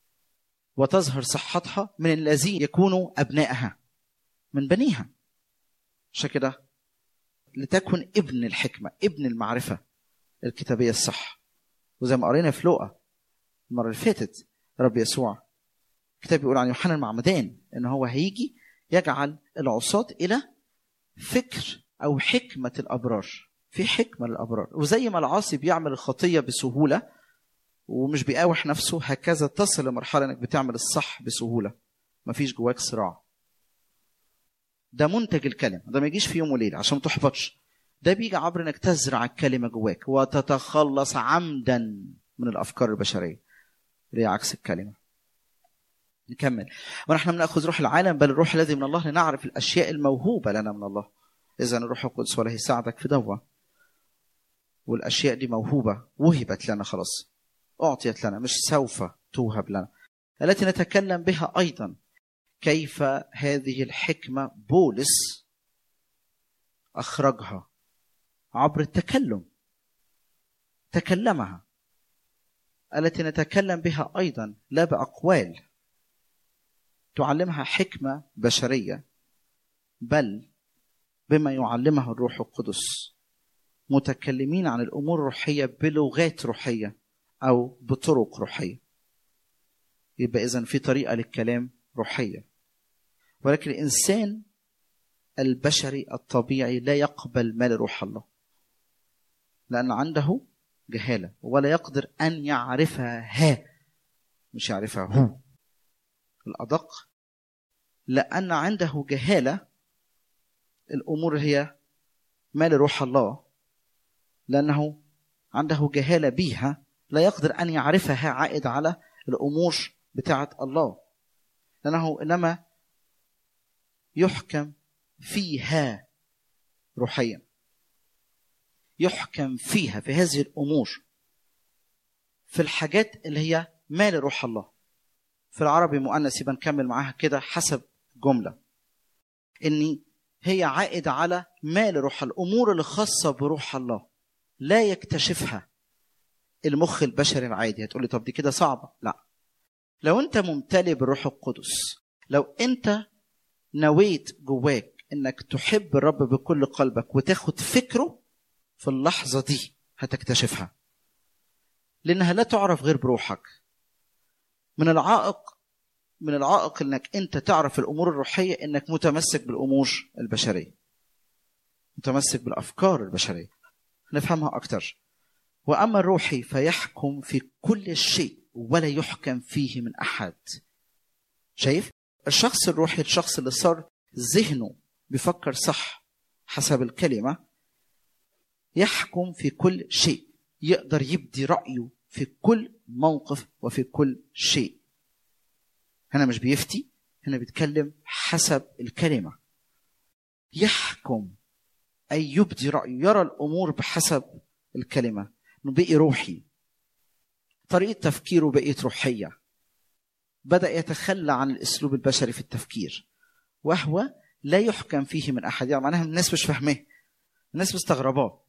وتظهر صحتها من الذين يكونوا أبنائها، من بنيها. عشان كده لتكن ابن الحكمة، ابن المعرفة الكتابية الصح. وزي ما قرينا في لوقا المرة اللي فاتت، رب يسوع الكتاب بيقول عن يوحنا المعمدان إن هو هيجي يجعل العصاة إلى فكر أو حكمة الأبرار. في حكمة للأبرار. وزي ما العاصي بيعمل الخطية بسهولة ومش بيقاوح نفسه، هكذا تصل لمرحلة انك بتعمل الصح بسهولة، مفيش جواك صراع. ده منتج الكلمة، ده ما يجيش في يوم وليلة عشان ما تحبطش. ده بيجي عبر انك تزرع الكلمة جواك وتتخلص عمدا من الافكار البشرية اللي هي عكس الكلمة. نكمل. ونحن بنأخذ روح العالم بل الروح الذي من الله لنعرف الاشياء الموهوبة لنا من الله. اذا الروح القدس ولا يساعدك في دوة، والاشياء دي موهوبة، وهبت لنا خلاص، أعطيت لنا، مش سوف توهب لنا، التي نتكلم بها أيضا. كيف هذه الحكمة بولس أخرجها؟ عبر التكلم، تكلمها. التي نتكلم بها أيضا لا بأقوال تعلمها حكمة بشرية، بل بما يعلمها الروح القدس، متكلمين عن الأمور الروحية بلغات روحية أو بطرق روحية. يبقى إذن في طريقة للكلام روحية. ولكن الإنسان البشري الطبيعي لا يقبل ما لروح الله، لأن عنده جهالة ولا يقدر أن يعرفها، مش يعرفها هو الأدق، لأن عنده جهالة. الأمور هي ما لروح الله، لأنه عنده جهالة بيها، لا يقدر أن يعرفها عائد على الأمور بتاعة الله، لأنه إنما يحكم فيها روحيا، يحكم فيها في هذه الأمور، في الحاجات اللي هي ما لروح الله. في العربي مؤنث، يبقى نكمل معاها كده حسب جملة، إني هي عائد على ما لروح الله، الأمور اللي خاصة بروح الله لا يكتشفها المخ البشري العادي. هتقولي طب دي كده صعبة. لا، لو انت ممتلئ بالروح القدس، لو انت نويت جواك انك تحب الرب بكل قلبك وتاخد فكره، في اللحظة دي هتكتشفها، لانها لا تعرف غير بروحك. من العائق انك انت تعرف الامور الروحية انك متمسك بالامور البشرية، متمسك بالافكار البشرية. نفهمها اكتر. وأما الروحي فيحكم في كل شيء ولا يحكم فيه من أحد. شايف؟ الشخص الروحي، الشخص اللي صار ذهنه بيفكر صح حسب الكلمة، يحكم في كل شيء، يقدر يبدي رأيه في كل موقف وفي كل شيء. هنا مش بيفتي، هنا بيتكلم حسب الكلمة. يحكم أي يبدي رأيه، يرى الأمور بحسب الكلمة. بقي روحي، طريقة تفكيره بقيت روحية، بدأ يتخلى عن الأسلوب البشري في التفكير، وهو لا يحكم فيه من أحد. يعني معناها الناس مش فاهماه، الناس مستغرباه.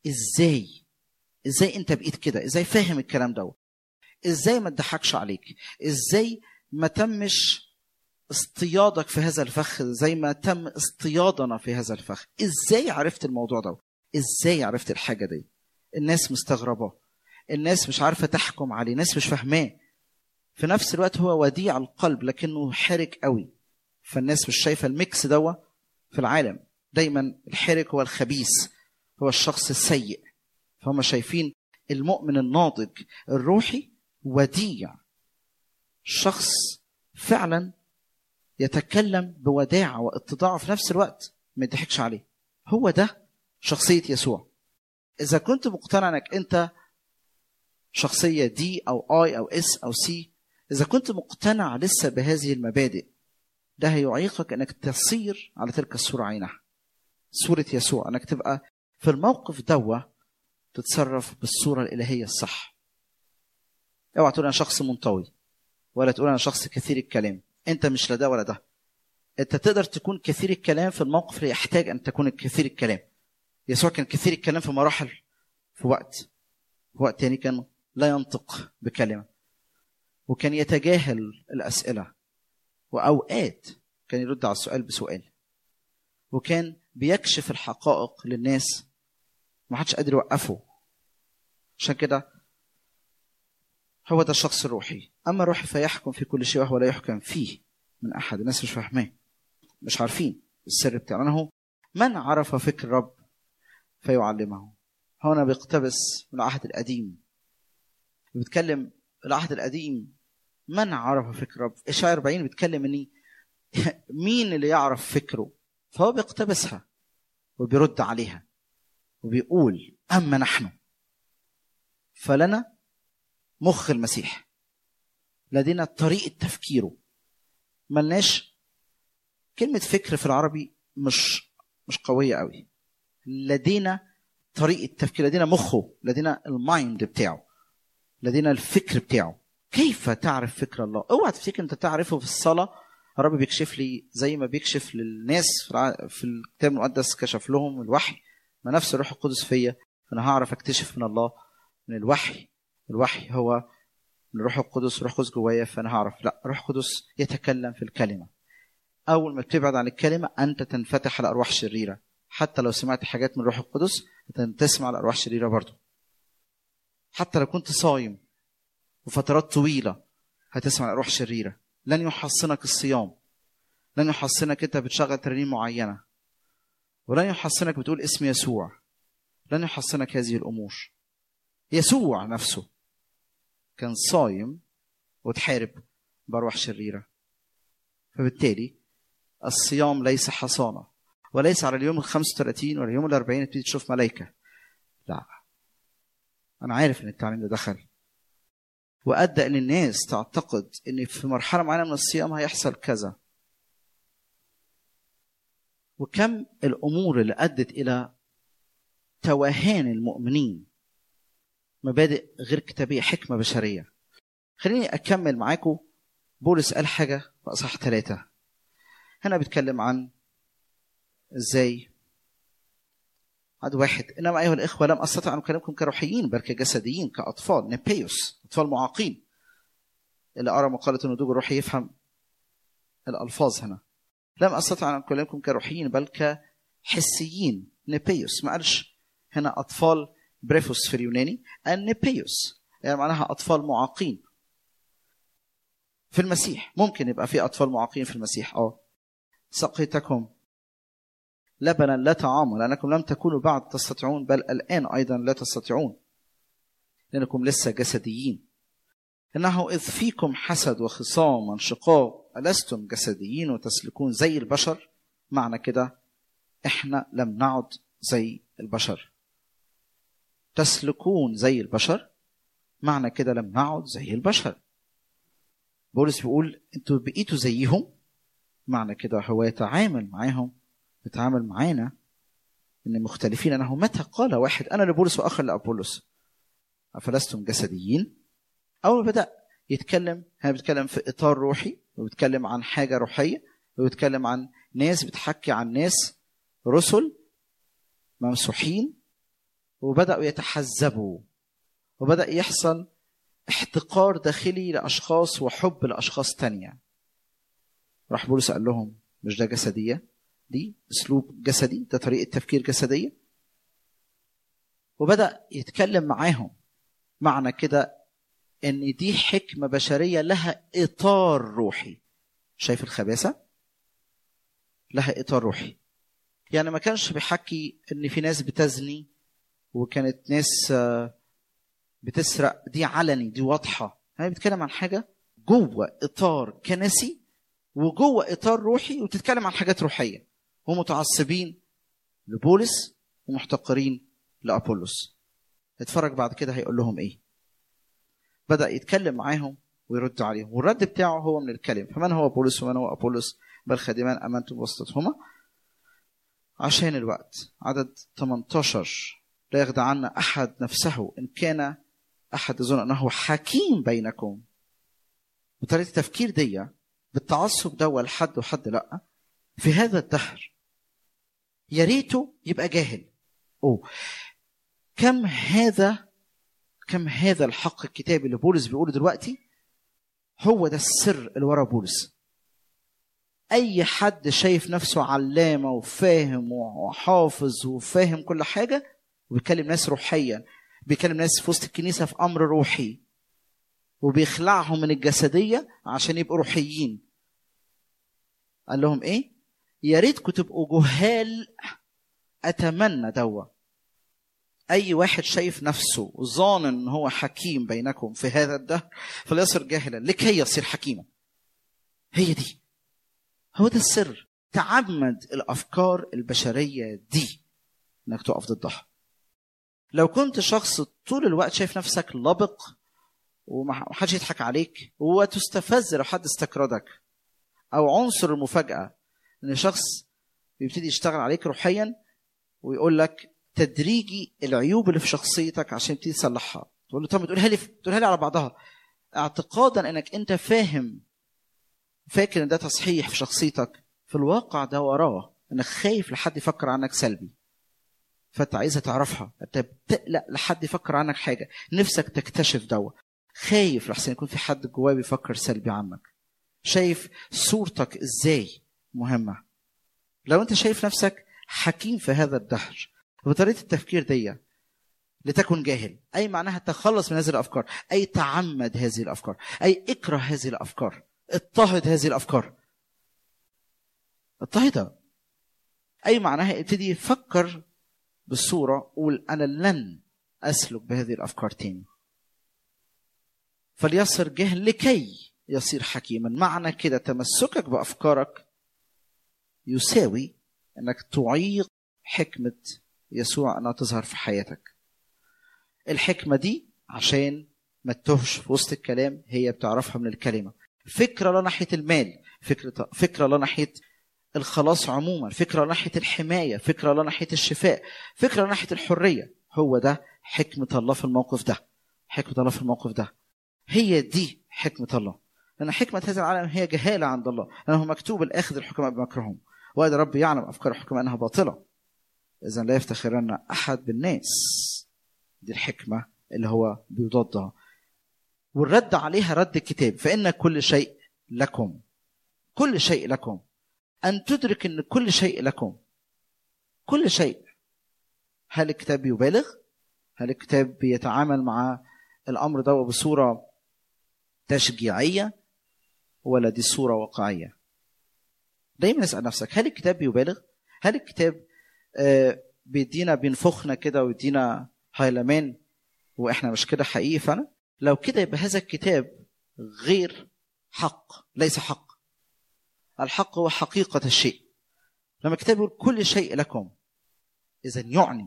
إزاي أنت بقيت كده؟ إزاي فاهم الكلام ده؟ إزاي ما تضحكش عليك؟ إزاي ما تمش اصطيادك في هذا الفخ زي ما تم اصطيادنا في هذا الفخ؟ إزاي عرفت الموضوع ده؟ إزاي عرفت الحاجة دي؟ الناس مستغربة، الناس مش عارفة تحكم عليه، الناس مش فاهماه. في نفس الوقت هو وديع القلب لكنه حرك قوي، فالناس مش شايفة الميكس دوا. في العالم دايما الحرك هو الخبيث، هو الشخص السيء، فهم شايفين المؤمن الناضج الروحي وديع، شخص فعلا يتكلم بوداعة واتضاع في نفس الوقت، ما يضحكش عليه. هو ده شخصية يسوع. إذا كنت مقتنع أنك أنت شخصية دي أو آي أو إس أو سي، إذا كنت مقتنع لسه بهذه المبادئ، ده هيعيقك أنك تصير على تلك الصورة عينها، صورة يسوع، أنك تبقى في الموقف دوه تتصرف بالصورة الإلهية الصح. اوعى تقول أنا شخص منطوي، ولا تقول أنا شخص كثير الكلام. أنت مش لا ده ولا ده. أنت تقدر تكون كثير الكلام في الموقف اللي يحتاج أن تكون كثير الكلام. يسوع كان كثير الكلام في مراحل، في وقت تاني كان لا ينطق بكلمة، وكان يتجاهل الأسئلة، وأوقات كان يرد على السؤال بسؤال، وكان بيكشف الحقائق للناس ما حدش قادر يوقفه. عشان كده هو ده الشخص الروحي. أما الروحي فيحكم في كل شيء وهو لا يحكم فيه من أحد. الناس مش فاهمين، مش عارفين السر بتاعه. أنه من عرف فكر الرب فيعلمه. هنا بيقتبس من العهد القديم، بيتكلم العهد القديم من عرف فكر الرب. إشعياء 40 بيتكلم إني مين اللي يعرف فكره، فهو بيقتبسها وبيرد عليها وبيقول أما نحن فلنا مخ المسيح، لدينا طريقة تفكيره. ملناش كلمة فكر في العربي مش قوية قوي. لدينا طريقة تفكير، لدينا مخه، لدينا المايند بتاعه، لدينا الفكر بتاعه. كيف تعرف فكر الله؟ اوعى تفتكر انت تعرفه في الصلاة. الرب بيكشف لي زي ما بيكشف للناس في الكتاب المقدس، كشف لهم الوحي. ما نفس الروح القدس فيا، فانا هعرف اكتشف من الله من الوحي. الوحي هو من الروح القدس، الروح القدس جوايا، فانا هعرف لا، الروح القدس يتكلم في الكلمة. اول ما بتبعد عن الكلمة انت تنفتح على ارواح شريرة. حتى لو سمعت حاجات من الروح القدس تسمع على ارواح شريرة برضو. حتى لو كنت صايم وفترات طويلة هتسمع على ارواح شريرة. لن يحصنك الصيام، لن يحصنك انت بتشغل ترانيم معينة، ولن يحصنك بتقول اسم يسوع. لن يحصنك هذه الامور. يسوع نفسه كان صايم وتحارب بارواح شريرة. فبالتالي الصيام ليس حصانة، وليس على اليوم 35 ولا اليوم 40 تبتدي تشوف ملائكة. لا، أنا عارف إن التعليم ده دخل وأدى إن الناس تعتقد إن في مرحلة معينة من الصيام هيحصل كذا. وكم الأمور اللي أدت إلى توهان المؤمنين، مبادئ غير كتابية، حكمة بشرية. خليني أكمل معاكم. بولس قال حاجة في أصحاح 3 هنا بيتكلم عن إزاي عدد 1: إنما أيها الإخوة لم أستطع أن أكلمكم كروحيين بل كجسديين، كأطفال نبيوس، أطفال معاقين. اللي أرى مقالة النضوج الروحي يفهم الألفاظ هنا. لم أستطع أن أكلمكم كروحيين بل كحسيين نبيوس. ما قالش هنا أطفال بريفوس في اليوناني، النبيوس يعني معناها أطفال معاقين في المسيح. ممكن يبقى في أطفال معاقين في المسيح. سقيتكم لبنا لا طعاما لأنكم لم تكونوا بعد تستطيعون، بل الآن أيضا لا تستطيعون لأنكم لسه جسديين. إنه إذ فيكم حسد وخصام وانشقاق ألستم جسديين وتسلكون زي البشر. معنى كده إحنا لم نعد زي البشر. تسلكون زي البشر معنى كده لم نعد زي البشر. بولس بيقول انتوا بقيتوا زيهم، معنى كده هو يتعامل معاهم، يتعامل معانا ان مختلفين. انه متى قال واحد انا لبولس واخر لأبولس أفلستم جسديين؟ اول ما بدأ يتكلم هنا بيتكلم في اطار روحي، وبيتكلم عن حاجة روحية، وبيتكلم عن ناس بتحكي عن ناس رسل ممسوحين، وبدأوا يتحزبوا، وبدأ يحصل احتقار داخلي لأشخاص وحب لأشخاص تانية. راح بولس قال لهم مش ده جسدية، دي أسلوب جسدي، ده طريقة تفكير جسدية. وبدأ يتكلم معاهم معنى كده ان دي حكمة بشرية لها إطار روحي. شايف الخباثة؟ لها إطار روحي. يعني ما كانش بيحكي ان في ناس بتزني وكانت ناس بتسرق، دي علني، دي واضحة. يعني بيتكلم عن حاجة جوه إطار كنسي وجوه إطار روحي، وتتكلم عن حاجات روحية. هم متعصبين لبولس ومحتقرين لأبولس. اتفرج بعد كده هيقول لهم ايه. بدأ يتكلم معاهم ويرد عليهم، والرد بتاعه هو من الكلمة. فمن هو بولس ومن هو أبولس؟ بل خادمان أمنت بواسطتهما. عشان الوقت، عدد 18: لا يخدع عنا أحد نفسه، إن كان أحد يظن أنه حكيم بينكم. بطريقة التفكير دي، بالتعصب ده لحد وحد لأ، في هذا الدهر يا ريته يبقى جاهل. كم هذا الحق الكتابي اللي بولس بيقوله دلوقتي، هو ده السر اللي ورا بولس. اي حد شايف نفسه علامه وفاهم وحافظ وفاهم كل حاجه، وبيكلم ناس روحيا، بيكلم ناس في وسط الكنيسه في امر روحي، وبيخلعهم من الجسديه عشان يبقوا روحيين، قال لهم ايه؟ يا ريتكم تبقوا جهال. اتمنى دوا اي واحد شايف نفسه وظان ان هو حكيم بينكم في هذا الدهر فليصير جاهلا لكي يصير حكيما. هي دي، هو ده السر. تعمد الافكار البشريه دي انك تقف ضدها. لو كنت شخص طول الوقت شايف نفسك لبق ومحدش يضحك عليك وتستفز لو حد استكردك، او عنصر المفاجاه ان شخص بيبتدي يشتغل عليك روحيا ويقول لك تدريجي العيوب اللي في شخصيتك عشان تبتدي تصلحها، تقول له طب تقولها لي على بعضها، اعتقادا انك انت فاكر ان ده تصحيح في شخصيتك. في الواقع ده وراه انك خايف لحد يفكر عنك سلبي، فانت عايزه تعرفها. انت بتقلق لحد يفكر عنك حاجه، نفسك تكتشف دوا، خايف لحسن يكون في حد جواه بيفكر سلبي عنك. شايف صورتك ازاي مهمه. لو انت شايف نفسك حكيم في هذا الدهر بطريقه التفكير دي، لتكن جاهل، اي معناها تخلص من هذه الافكار، اي تعمد هذه الافكار، اي اكره هذه الافكار، اضطهد هذه الافكار، اضطهدها. اي معناها ابتدي يفكر بالصوره، قول انا لن اسلك بهذه الافكار تاني. فليصير جاهل لكي يصير حكيما. معنى كده تمسكك بافكارك يساوي انك تعيق حكمه يسوع انها تظهر في حياتك. الحكمه دي عشان ما تتوهش في وسط الكلام، هي بتعرفها من الكلمه. فكره لا ناحيه المال، فكره لا ناحيه الخلاص عموما، فكره لا ناحيه الحمايه، فكره لا ناحيه الشفاء، فكره لا ناحيه الحريه. هو ده حكمه الله في الموقف ده. حكمه الله في الموقف ده هي دي حكمه الله. لان حكمه هذا العالم هي جهاله عند الله، لانه مكتوب الاخذ الحكماء بمكرهم، وهذا رب يعلم افكار الحكماء انها باطله، اذا لا يفتخرن احد بالناس. دي الحكمه اللي هو بيضادها، والرد عليها رد الكتاب. فإن كل شيء لكم، كل شيء لكم. أن تدرك أن كل شيء لكم، كل شيء. هل الكتاب يبالغ؟ هل الكتاب بيتعامل مع الأمر ده بصورة تشجيعية ولا دي صورة واقعية؟ دايما اسأل نفسك، هل الكتاب بيبالغ؟ هل الكتاب بيدينا بينفخنا كده ويدينا هايلمان وإحنا مش كده حقيقي فعلا؟ لو كده يبقى هذا الكتاب غير حق، ليس حق. الحق هو حقيقة الشيء. لما الكتاب يقول كل شيء لكم، إذن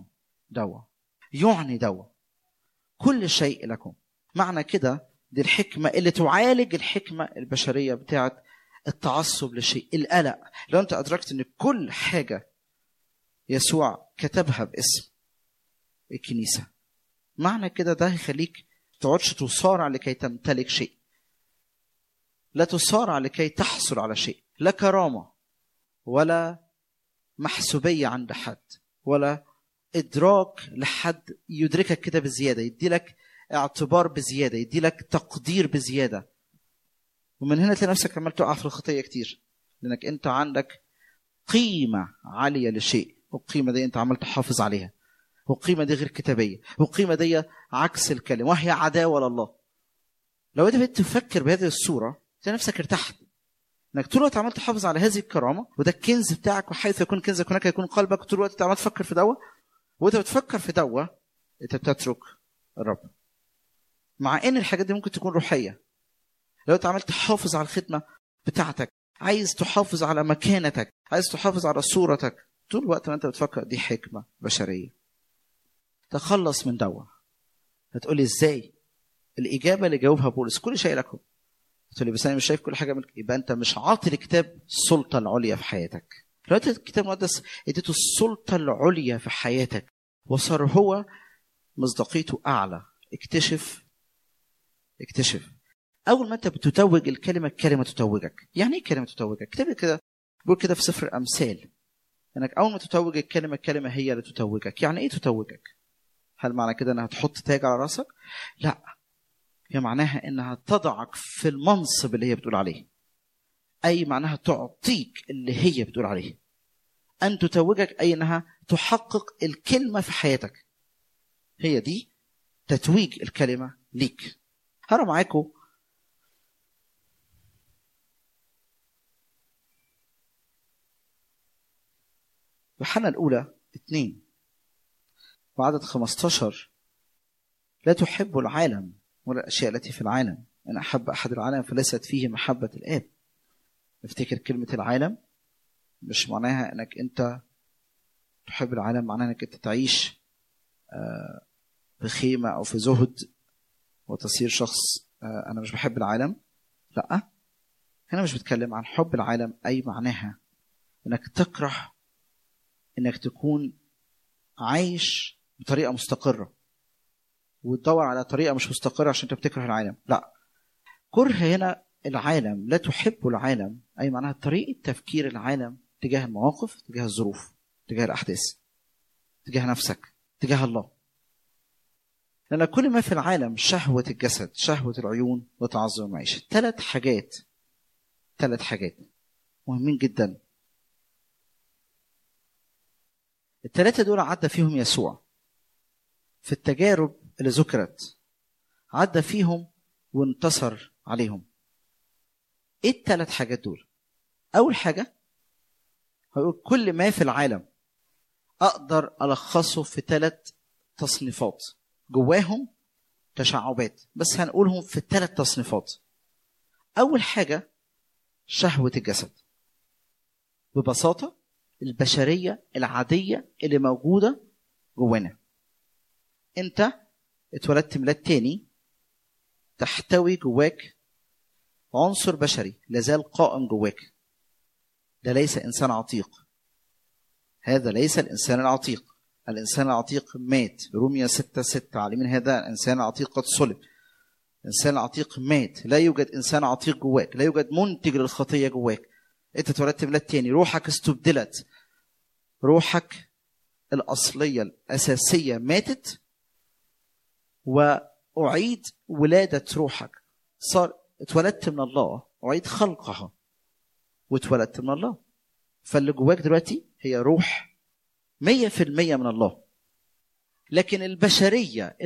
يعني دوا كل شيء لكم. معنى كده دي الحكمة اللي تعالج الحكمة البشرية بتاعت التعصب لشيء، القلق. لو أنت أدركت أن كل حاجة يسوع كتبها باسم الكنيسة، معنى كده ده يخليك تقعدش تصارع لكي تمتلك شيء، لا تصارع لكي تحصل على شيء، لا كرامة ولا محسوبية عند حد ولا إدراك لحد يدركك كده بزيادة، يدي لك اعتبار بزيادة، يدي لك تقدير بزيادة. ومن هنا تلاقي نفسك عمال تقع في الخطية كتير، لأنك أنت عندك قيمة عالية لشيء، والقيمة دي أنت عمال تحافظ عليها، والقيمة دي غير كتابية، والقيمة دي عكس الكلمة، وهي عداوة لله. لو أنت بدأت تفكر بهذه الصورة تلاقي نفسك ارتحت، انك طول الوقت عمال تحافظ على هذه الكرامة، وده الكنز بتاعك، وحيث يكون كنزك هناك يكون قلبك. طول الوقت عمال تفكر في دوا، وانت بتفكر في دوا انت بتترك الرب، مع ان الحاجات دي ممكن تكون روحية. لو انت عمال تحافظ على الخدمة بتاعتك، عايز تحافظ على مكانتك، عايز تحافظ على صورتك، طول الوقت ما انت بتفكر، دي حكمة بشرية. تخلص من دوا. هتقولي ازاي؟ الإجابة اللي جاوبها بولس كل شيء لكم. تقولي بس أنا مش شايف كل حاجة منك. يبقى أنت مش عاطي الكتاب السلطة العليا في حياتك. لو أنت الكتاب المقدس اديته السلطة العليا في حياتك وصار هو مصداقيته أعلى، اكتشف أول ما أنت بتتوج الكلمة تتوجك. يعني إيه كلمة تتوجك؟ كتاب كده بيقول كده في سفر الأمثال إنك أول ما تتوج الكلمة هي اللي تتوجك. يعني إيه تتوجك؟ هل معنى كده إنها تحط تاج على رأسك؟ لا، هي معناها إنها تضعك في المنصب اللي هي بتقول عليه. أي معناها تعطيك اللي هي بتقول عليه. أن تتوجك أي إنها تحقق الكلمة في حياتك. هي دي تتويج الكلمة ليك. هرى معاكم يوحنا الأولى 2 وعدد 15. لا تحب العالم ولا الأشياء التي في العالم. إن أحب أحد العالم فليست فيه محبة الآب. افتكر كلمة العالم مش معناها أنك أنت تحب العالم، معناها أنك أنت تعيش في خيمة أو في زهد وتصير شخص أنا مش بحب العالم. لا، هنا مش بتكلم عن حب العالم. أي معناها أنك تكره أنك تكون عايش بطريقة مستقرة وتدور على طريقة مش مستقرة عشان أنت بتكره العالم. لا، كره هنا العالم. لا تحب العالم أي معناها طريقة تفكير العالم تجاه المواقف، تجاه الظروف، تجاه الأحداث، تجاه نفسك، تجاه الله. لأن كل ما في العالم شهوة الجسد، شهوة العيون، وتعظم المعيشة. ثلاث حاجات مهمين جدا. الثلاثة دول عدى فيهم يسوع في التجارب اللي ذكرت، عدى فيهم وانتصر عليهم. ايه الثلاث حاجات دول؟ اول حاجة هيقول كل ما في العالم اقدر الخصه في 3 تصنيفات جواهم تشعبات، بس هنقولهم في 3 تصنيفات. اول حاجة شهوة الجسد، ببساطة البشرية العادية اللي موجودة جوانا. انت اتولدت ميلاد تاني تحتوي جواك عنصر بشري لازال قائم جواك. ده ليس إنسان عتيق، هذا ليس الإنسان العتيق. الإنسان العتيق مات. رومية 6:6 عالمين هذا الإنسان العتيق قد صلب. الإنسان العتيق مات. لا يوجد إنسان عتيق جواك، لا يوجد منتج للخطية جواك. أنت اتولدت ميلاد تاني، روحك استبدلت، روحك الأصلية الأساسية ماتت وأعيد ولادة روحك. صار اتولدت من الله، أعيد خلقها واتولدت من الله. فاللي جواك دلوقتي هي روح 100% من الله. لكن البشرية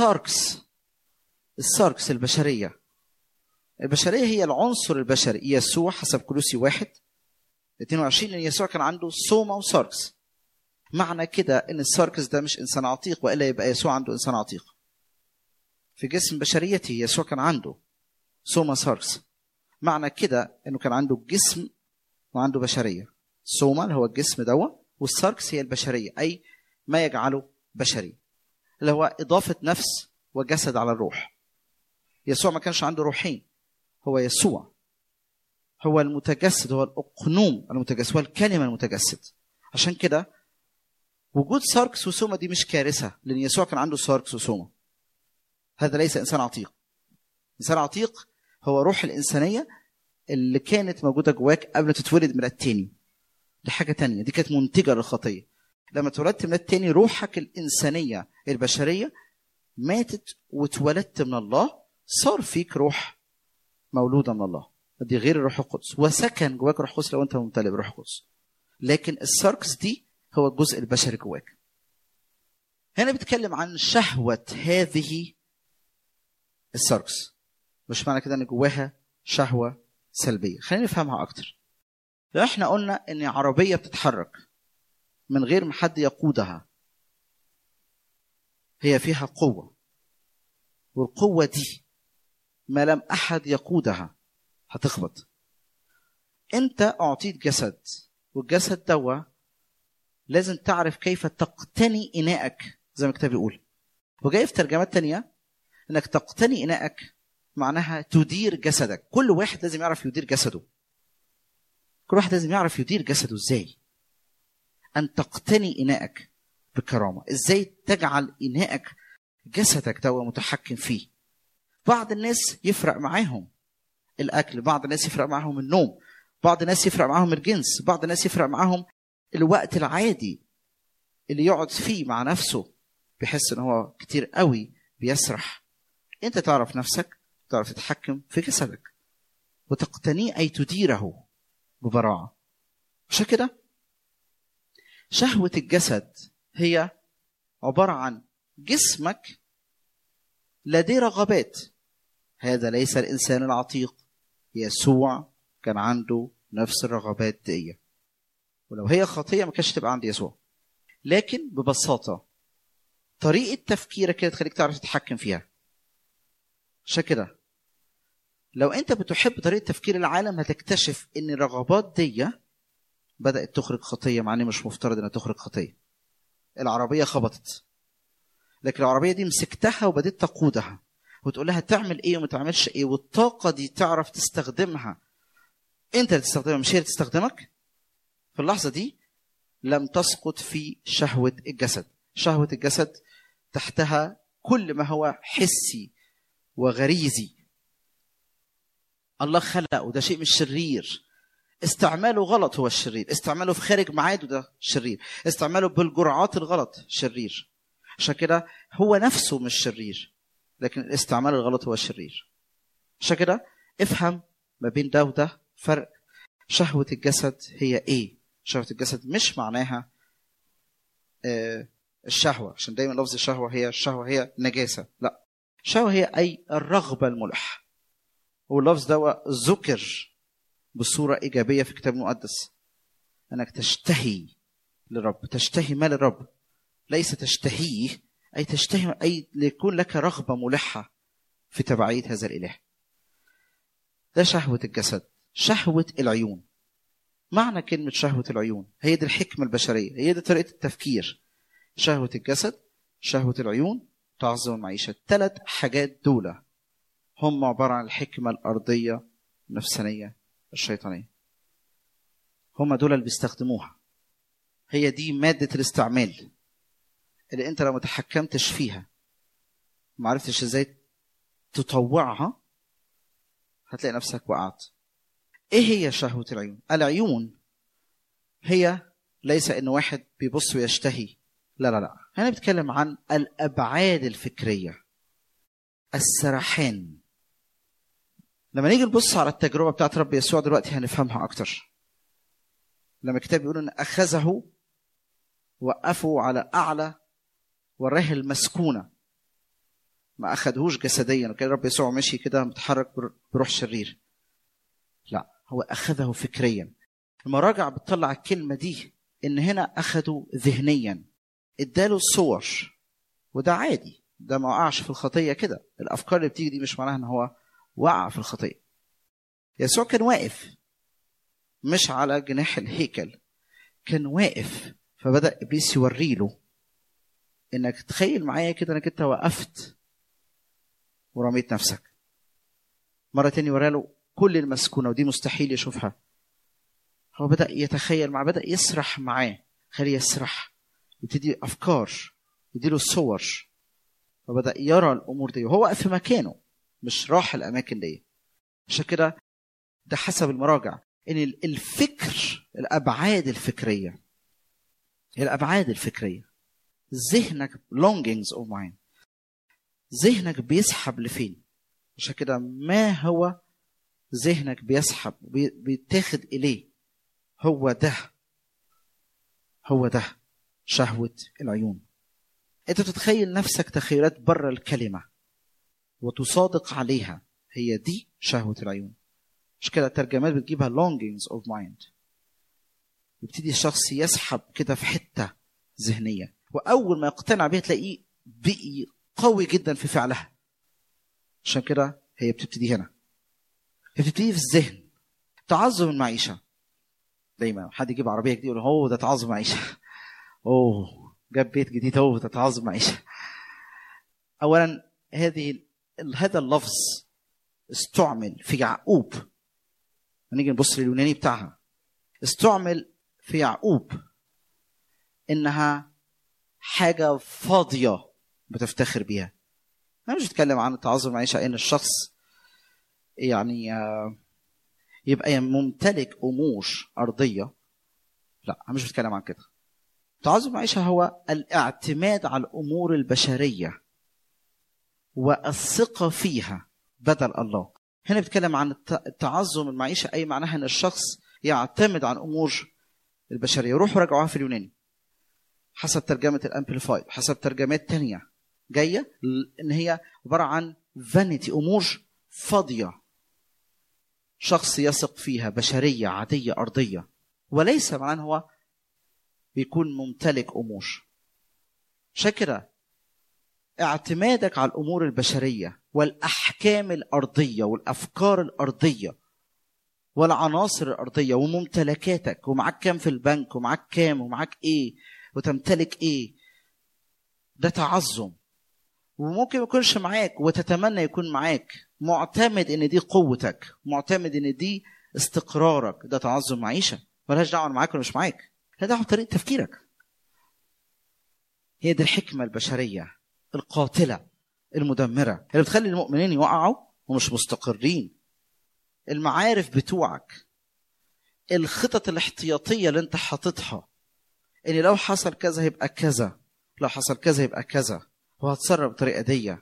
الساركس البشرية هي العنصر البشري. يسوع حسب كولوسي 1:22 إن يسوع كان عنده سوما وساركس. معنى كده إن الساركس ده مش إنسان عتيق، وإلا يبقى يسوع عنده إنسان عتيق. في جسم بشريته يسوع كان عنده سوما ساركس. معنى كده إنه كان عنده جسم وعنده بشرية. سوما اللي هو الجسم دوا، والساركس هي البشرية أي ما يجعله بشري، اللي هو إضافة نفس وجسد على الروح. يسوع ما كانش عنده روحين. هو يسوع هو المتجسد، هو الأقنوم المتجسد، هو الكلمة المتجسد. عشان كده وجود ساركس وسوما دي مش كارثة، لأن يسوع كان عنده ساركس وسوما. هذا ليس إنسان عتيق. إنسان عتيق هو روح الإنسانية اللي كانت موجودة جواك قبل تتولد ميلاد تاني. دي حاجة تانية، دي كانت منتجة للخطية. لما اتولدت ميلاد تاني روحك الإنسانية البشرية ماتت واتولدت من الله، صار فيك روح مولودة من الله. دي غير الروح القدس، وسكن جواك روح القدس لو أنت ممتلئ بروح القدس. لكن الساركس دي هو الجزء البشري جواك. هنا بيتكلم عن شهوة هذه الساركس، مش معنى كده ان جواها شهوة سلبية. خلينا نفهمها اكتر. لو احنا قلنا ان عربية بتتحرك من غير ما حد يقودها، هي فيها قوة، والقوة دي ما لم احد يقودها هتخبط. انت اعطيت جسد، والجسد دوا لازم تعرف كيف تقتني اناءك زي ما الكتاب بيقول. وجاي في ترجمات تانية انك تقتني اناءك معناها تدير جسدك. كل واحد لازم يعرف يدير جسده. كل واحد لازم يعرف يدير جسده ازاي. ان تقتني اناءك بكرامة. ازاي تجعل اناءك جسدك ده متحكم فيه. بعض الناس يفرق معاهم الاكل، بعض الناس يفرق معاهم النوم، بعض الناس يفرق معاهم الجنس، بعض الناس يفرق معاهم الوقت العادي اللي يقعد فيه مع نفسه بيحس ان هو كتير قوي بيسرح. انت تعرف نفسك، تعرف تتحكم في جسدك وتقتنيه اي تديره ببراعة. عشان كده شهوة الجسد هي عبارة عن جسمك لديه رغبات. هذا ليس الإنسان العتيق. يسوع كان عنده نفس الرغبات دي، ولو هي خطية ما كانش تبقى عند يسوع. لكن ببساطة طريقة تفكيرك كده تخليك تعرف تتحكم فيها. عشان كده لو انت بتحب طريقة تفكير العالم هتكتشف ان الرغبات دي بدأت تخرج خطية، مع ان مش مفترض انها تخرج خطية. العربية خبطت، لكن العربية دي مسكتها وبدأت تقودها وتقول لها تعمل ايه وما تعملش ايه، والطاقة دي تعرف تستخدمها. انت اللي تستخدمها مش هي اللي تستخدمك. في اللحظة دي لم تسقط في شهوة الجسد. شهوة الجسد تحتها كل ما هو حسي وغريزي. الله خلقه، ده شيء مش شرير. استعماله غلط هو الشرير. استعماله في خارج ميعاده ده شرير. استعماله بالجرعات الغلط شرير. عشان كده هو نفسه مش شرير، لكن الاستعمال الغلط هو الشرير. عشان كده افهم ما بين ده وده فرق. شهوة الجسد هي ايه؟ شهوة الجسد مش معناها الشهوة، عشان دايما لفظ الشهوة هي نجاسة. لا، الشهوة هي اي الرغبة الملحة. واللفظ ده ذكر بصورة إيجابية في الكتاب المقدس. أنك تشتهي للرب. تشتهي ما للرب، ليس تشتهيه أي تشتهي أي ليكون لك رغبة ملحة في تبعية هذا الإله. ده شهوة الجسد. شهوة العيون. معنى كلمة شهوة العيون هي دي الحكمة البشرية، هي دي طريقة التفكير. شهوة الجسد، شهوة العيون، تعظم المعيشة. 3 حاجات دول هم عبارة عن الحكمة الأرضية النفسانية الشيطانية. هم دول اللي بيستخدموها. هي دي مادة الاستعمال اللي انت لو ما تحكمتش فيها، ما عرفتش ازاي تطوعها، هتلاقي نفسك وقعت. ايه هي شهوة العيون؟ العيون هي ليس ان واحد بيبص ويشتهي. لا لا لا، هنا بتكلم عن الابعاد الفكرية، السرحان. لما نيجي نبص على التجربة بتاعت رب يسوع دلوقتي هنفهمها اكتر. لما الكتاب بيقول ان اخذه وقفوا على اعلى وراه المسكونة، ما اخذهوش جسديا وكان رب يسوع ماشي كده متحرك بروح شرير. لا، هو اخذه فكريا. المراجع بتطلع الكلمة دي ان هنا اخذوا ذهنيا، اداله الصور. وده عادي، ده ما وقعش في الخطية كده. الافكار اللي بتيجي دي مش معناها ان هو وقع في الخطية. يسوع كان واقف مش على جناح الهيكل، كان واقف. فبدأ إبليس يوري له انك تخيل معايا كده انك انت وقفت ورميت نفسك. مرة تاني ورا له كل المسكونة ودي مستحيل يشوفها. هو بدأ يتخيل معاه، بدأ يسرح معاه، خليه يسرح، يبتدي أفكار، يديله الصور، فبدأ يرى الأمور دي وهو واقف في مكانه مش راح الأماكن دي. عشان كده ده حسب المراجع ان الفكر، الأبعاد الفكرية، الأبعاد الفكرية، ذهنك longings of mind، ذهنك بيسحب لفين. عشان كده ما هو ذهنك بيسحب بيتاخد إليه، هو ده شهوة العيون. انت تتخيل نفسك تخيلات بره الكلمة وتصادق عليها، هي دي شهوة العيون. مش كده الترجمات بتجيبها longings of mind. يبتدي الشخص يسحب كده في حتة ذهنية، وأول ما يقتنع بيها تلاقيه بقي قوي جدا في فعلها. عشان كده هي بتبتدي هنا، هي بتبتدي في الذهن. تعظم المعيشة. دايما حد يجيب عربية جديدة يقول هو ده تعظم معيشة. اوه جاب بيت جديد اهو وتتعظم معيشه. اولا هذا اللفظ استعمل في يعقوب، هنيجي نبص لليوناني بتاعها، استعمل في يعقوب انها حاجه فاضيه بتفتخر بيها. انا مش بتكلم عن التعظم معيشه ان الشخص يعني يبقى ممتلك امور ارضيه، لا انا مش بتكلم عن كده. التعظم معيشه هو الاعتماد على الامور البشريه والثقه فيها بدل الله. هنا بتكلم عن التعظم المعيشه، اي معناها ان الشخص يعتمد على الامور البشريه. روحوا راجعوها في اليوناني حسب ترجمه الامبليفايد، حسب ترجمات تانية جايه ان هي عباره عن فانيتي، امور فاضيه شخص يثق فيها، بشريه عاديه ارضيه، وليس معناه هو بيكون ممتلك امور. عشان كده اعتمادك على الامور البشريه والاحكام الارضيه والافكار الارضيه والعناصر الارضيه وممتلكاتك، ومعاك كام في البنك ومعاك كام ومعاك ايه وتمتلك ايه، ده تعظم. وممكن ما يكونش معاك وتتمنى يكون معاك، معتمد ان دي قوتك، معتمد ان دي استقرارك، ده تعظم معيشه. ملهاش دعوه معاك ولا مش معاك، لا دعوه بطريقه تفكيرك. هي دي الحكمه البشريه القاتله المدمره اللي بتخلي المؤمنين يقعوا ومش مستقرين. المعارف بتوعك، الخطط الاحتياطيه اللي انت حاططها، ان لو حصل كذا هيبقى كذا، لو حصل كذا يبقى كذا، وهتصرف بطريقه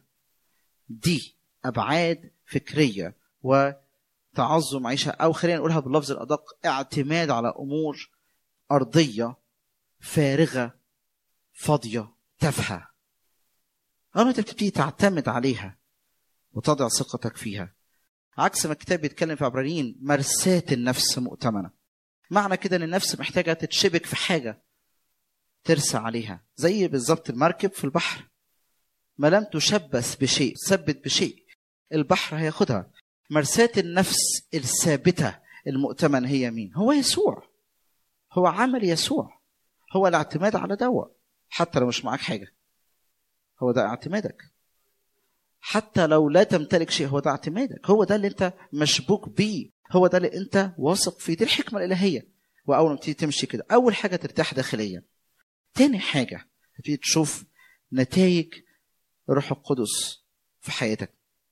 دي ابعاد فكريه وتعظم معيشه، او خلينا نقولها باللفظ الادق، اعتماد على امور ارضيه فارغه فاضيه تافهه. اول ما تبتدي تعتمد عليها وتضع ثقتك فيها، عكس ما الكتاب بيتكلم في عبرانيين، مرساة النفس مؤتمنه. معنى كده ان النفس محتاجه تتشبك في حاجه ترسى عليها، زي بالظبط المركب في البحر، ما لم تشبث بشيء، ثبت بشيء، البحر هياخدها. مرساة النفس الثابته المؤتمن هي مين؟ هو يسوع، هو عمل يسوع، هو الاعتماد على دواء. حتى لو مش معاك حاجه هو ده اعتمادك، حتى لو لا تمتلك شيء هو ده اعتمادك، هو ده اللي انت مشبوك بيه، هو ده اللي انت واثق فيه. دي الحكمه الالهيه. واول ما تيجي تمشي كده، اول حاجه ترتاح داخليا، تاني حاجه تبتدي تشوف نتائج الروح القدس في حياتك.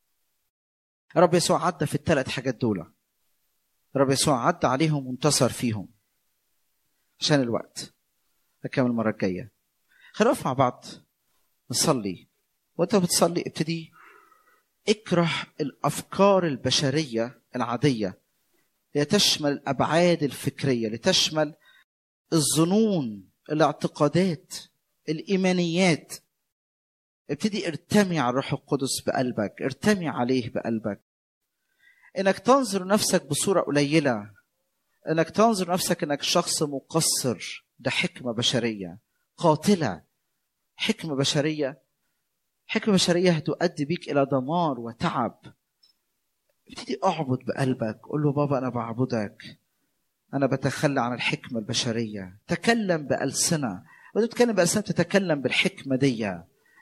رب يسوع عدى في الثلاث حاجات دول، رب يسوع عدى عليهم وانتصر فيهم. عشان الوقت هكمل المره الجايه. خلينا نقف مع بعض نصلي. وانت بتصلي ابتدي اكره الافكار البشريه العاديه لتشمل الابعاد الفكريه، لتشمل الظنون، الاعتقادات، الايمانيات. ابتدي ارتمي على الروح القدس بقلبك، ارتمي عليه بقلبك. انك تنظر نفسك بصوره قليله، انك تنظر نفسك انك شخص مقصر، ده حكمه بشريه قاتله. حكمه بشريه هتؤدي بيك الى دمار وتعب. ابتدي اعبد بقلبك، قول له بابا انا بعبدك، انا بتخلى عن الحكمه البشريه. تكلم بالسنه، وانت بتتكلم بالسنه تتكلم بالحكمه دي،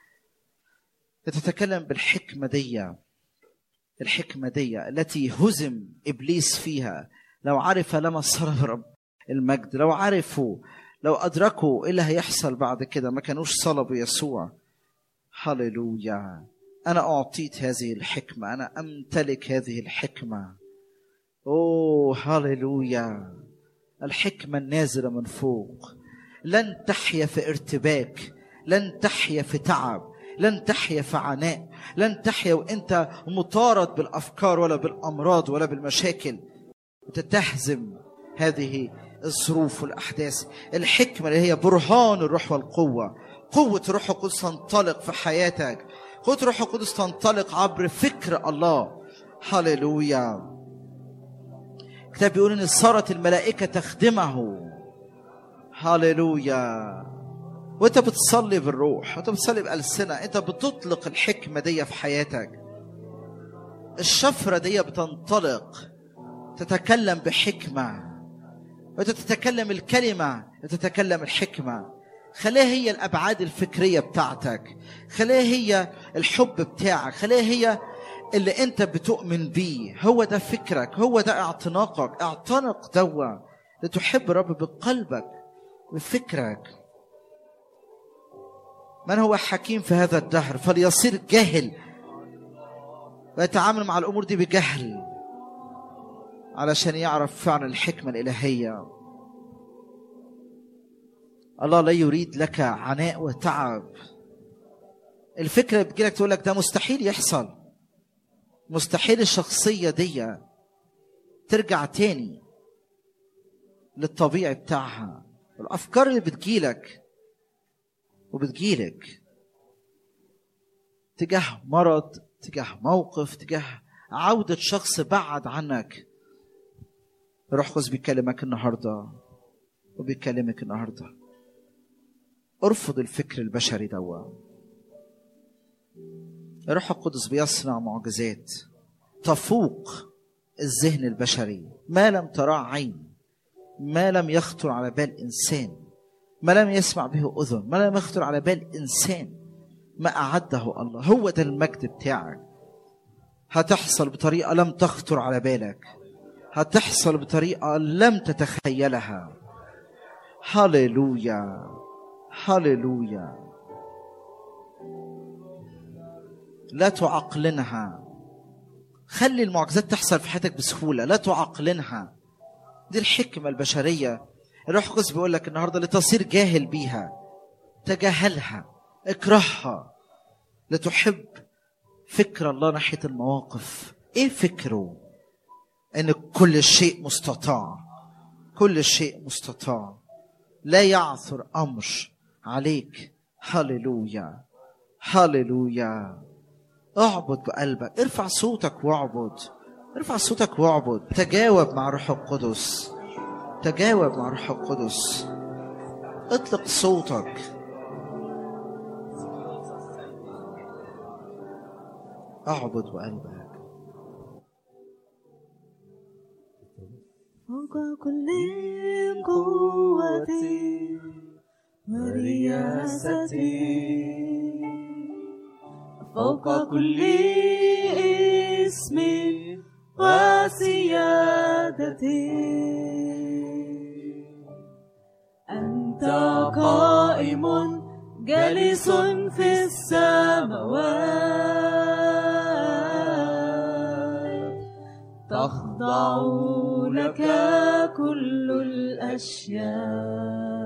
تتكلم بالحكمه دي، الحكمه دي التي هزم ابليس فيها. لو عرف لما صرف رب المجد، لو عرفوا، لو ادركوا ايه اللي هيحصل بعد كده، ما كانوش صلبوا يسوع. هللويا. أنا أعطيت هذه الحكمة، أنا أمتلك هذه الحكمة. أوه هللويا. الحكمة النازلة من فوق. لن تحيا في ارتباك، لن تحيا في تعب، لن تحيا في عناء، لن تحيا وأنت مطارد بالأفكار ولا بالأمراض ولا بالمشاكل. وتتهزم هذه الظروف والأحداث. الحكمة اللي هي برهان الروح والقوة، قوة الروح القدس تنطلق في حياتك، قوة الروح القدس تنطلق عبر فكر الله. هللويا. الكتاب بيقول ان صارت الملائكة تخدمه. هللويا. وانت بتصلي بالروح، وانت بتصلي بألسنة، انت بتطلق الحكمة دي في حياتك. الشفرة دي بتنطلق، تتكلم بحكمة، وانت تتكلم الكلمة، تتكلم الحكمة. خليها هي الأبعاد الفكرية بتاعتك، خليها هي الحب بتاعك، خليها هي اللي أنت بتؤمن بيه. هو ده فكرك، هو ده اعتناقك. اعتنق دوا لتحب رب بقلبك بفكرك. من هو حكيم في هذا الدهر فليصير جاهل ويتعامل مع الأمور دي بجهل علشان يعرف فعلا الحكمة الإلهية. الله لا يريد لك عناء وتعب. الفكرة اللي بتجيلك تقول لك ده مستحيل يحصل، مستحيل الشخصية دي ترجع تاني للطبيعي بتاعها. الأفكار اللي بتجيلك وبتجيلك تجاه مرض، تجاه موقف، تجاه عودة شخص بعد عنك، الروح القدس بيكلمك النهاردة وبيكلمك النهاردة. ارفض الفكر البشري دوا. الروح القدس بيصنع معجزات تفوق الذهن البشري، ما لم تراه عين، ما لم يخطر على بال إنسان، ما لم يسمع به أذن، ما لم يخطر على بال إنسان، ما أعده الله. هو ده المجد بتاعك. هتحصل بطريقة لم تخطر على بالك، هتحصل بطريقة لم تتخيلها. هاليلويا هاليلويا. لا تعقلنها. خلي المعجزات تحصل في حياتك بسهولة، لا تعقلنها. دي الحكمة البشرية. الروح القدس بيقول لك النهاردة لتصير جاهل بيها. تجاهلها، اكرهها، لتحب فكر الله ناحية المواقف. ايه فكره؟ ان كل شيء مستطاع، كل شيء مستطاع، لا يعثر امر عليك. هاليلويا هاليلويا. اعبد بقلبك، ارفع صوتك واعبد، ارفع صوتك واعبد. تجاوب مع روح القدس، تجاوب مع روح القدس. اطلق صوتك. اعبد بقلبك. فوق كل قوتي ورياستي، فوق كل اسم وسيادتي، أنت قائم جالس في السماوات، تخضع لك كل الأشياء.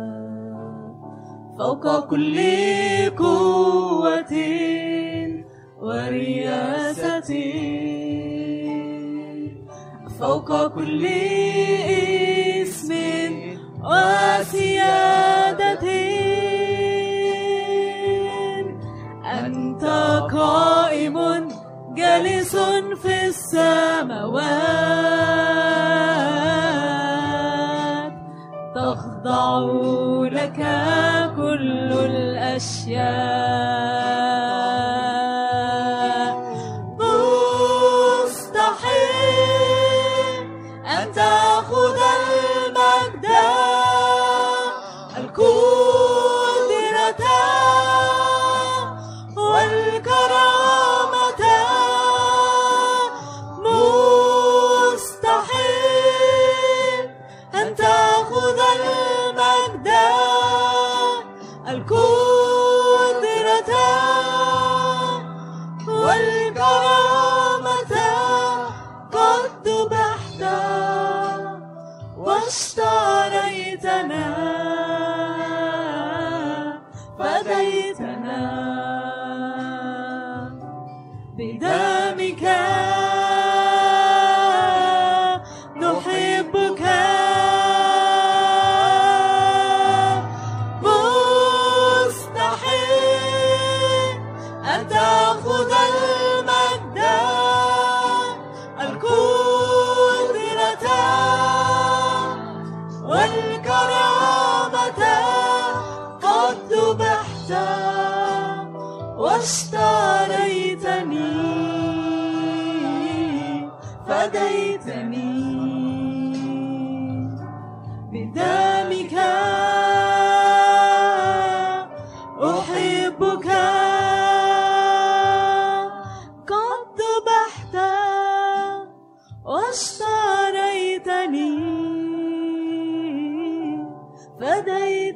فوق كل قوة ورياستي، فوق كل اسم وسيادتي، أنت قائم جالس في السماوات، تخضع لك كل الأشياء. مستحيل أن تأخذ المجد، القدرة والكرامة. مستحيل أن تأخذ المجد، القدرة والكرامة. قد ذبحت واشتريتنا، فديتنا بدمك، نحبك. مستحيل أن تأخذ المجد، القدرة والكرامة. قد ذبحت واشتريتني، فديتني بدمك،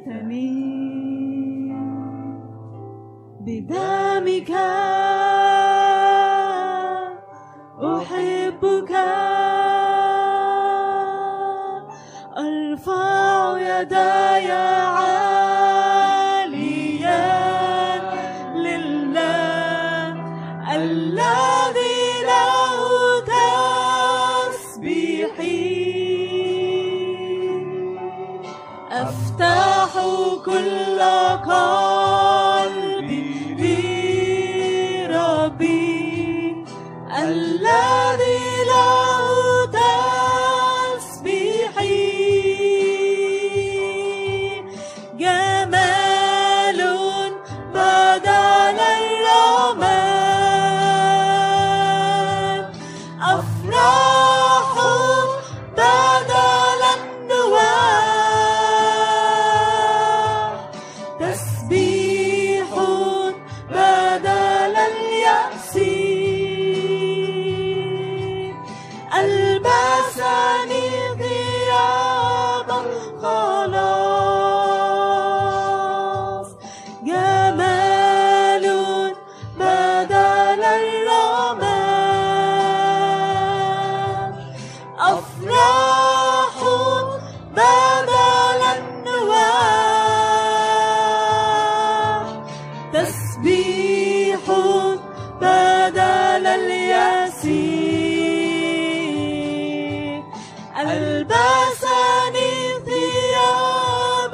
فديتني بدمك أحبك أرفع يداي عاليا لله الذي له تسبيحي أفتح كل قلبي لربي الذي له تسبيحي جمال بدل الرماد أفراح بدل النواح تسبيح بدل اليأس ألبسني ثياب الخلاص جمال بدل الرماد أفراح بدل النواح تسبيح بدل اليأس ألبسني ثياب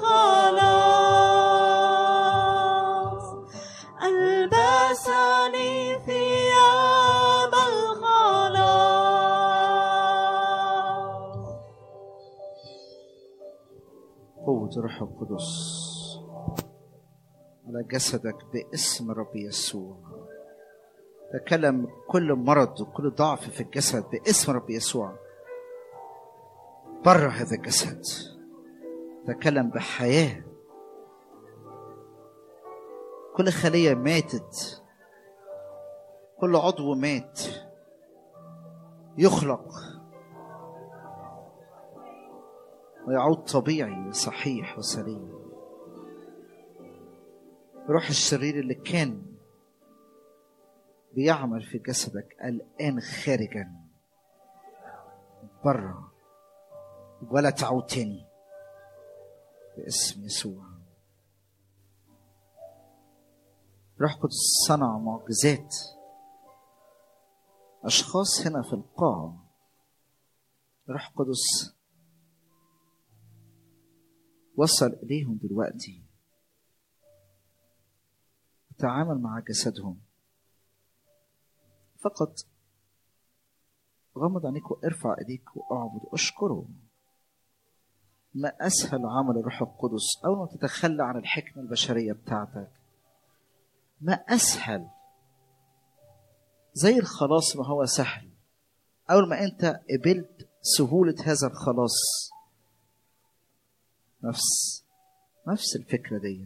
الخلاص ألبسني ثياب الخلاص قوة الروح القدس على جسدك باسم رب يسوع. تكلم كل مرض وكل ضعف في الجسد باسم رب يسوع بره هذا الجسد. تكلم بحياة. كل خلية ماتت، كل عضو مات يخلق ويعود طبيعي وصحيح وسليم. روح الشرير اللي كان بيعمل في جسدك الآن خارجا بره ولا تعود تاني باسم يسوع. روح قدس صنع معجزات. أشخاص هنا في القاعة روح قدس وصل إليهم دلوقتي، تعامل مع جسدهم. فقط غمض عينيك وارفع ايديك واعبد اشكره. ما اسهل عمل الروح القدس اول ما تتخلى عن الحكمه البشريه بتاعتك. ما اسهل زي الخلاص ما هو سهل. اول ما انت قبلت سهوله هذا الخلاص نفس الفكره دي.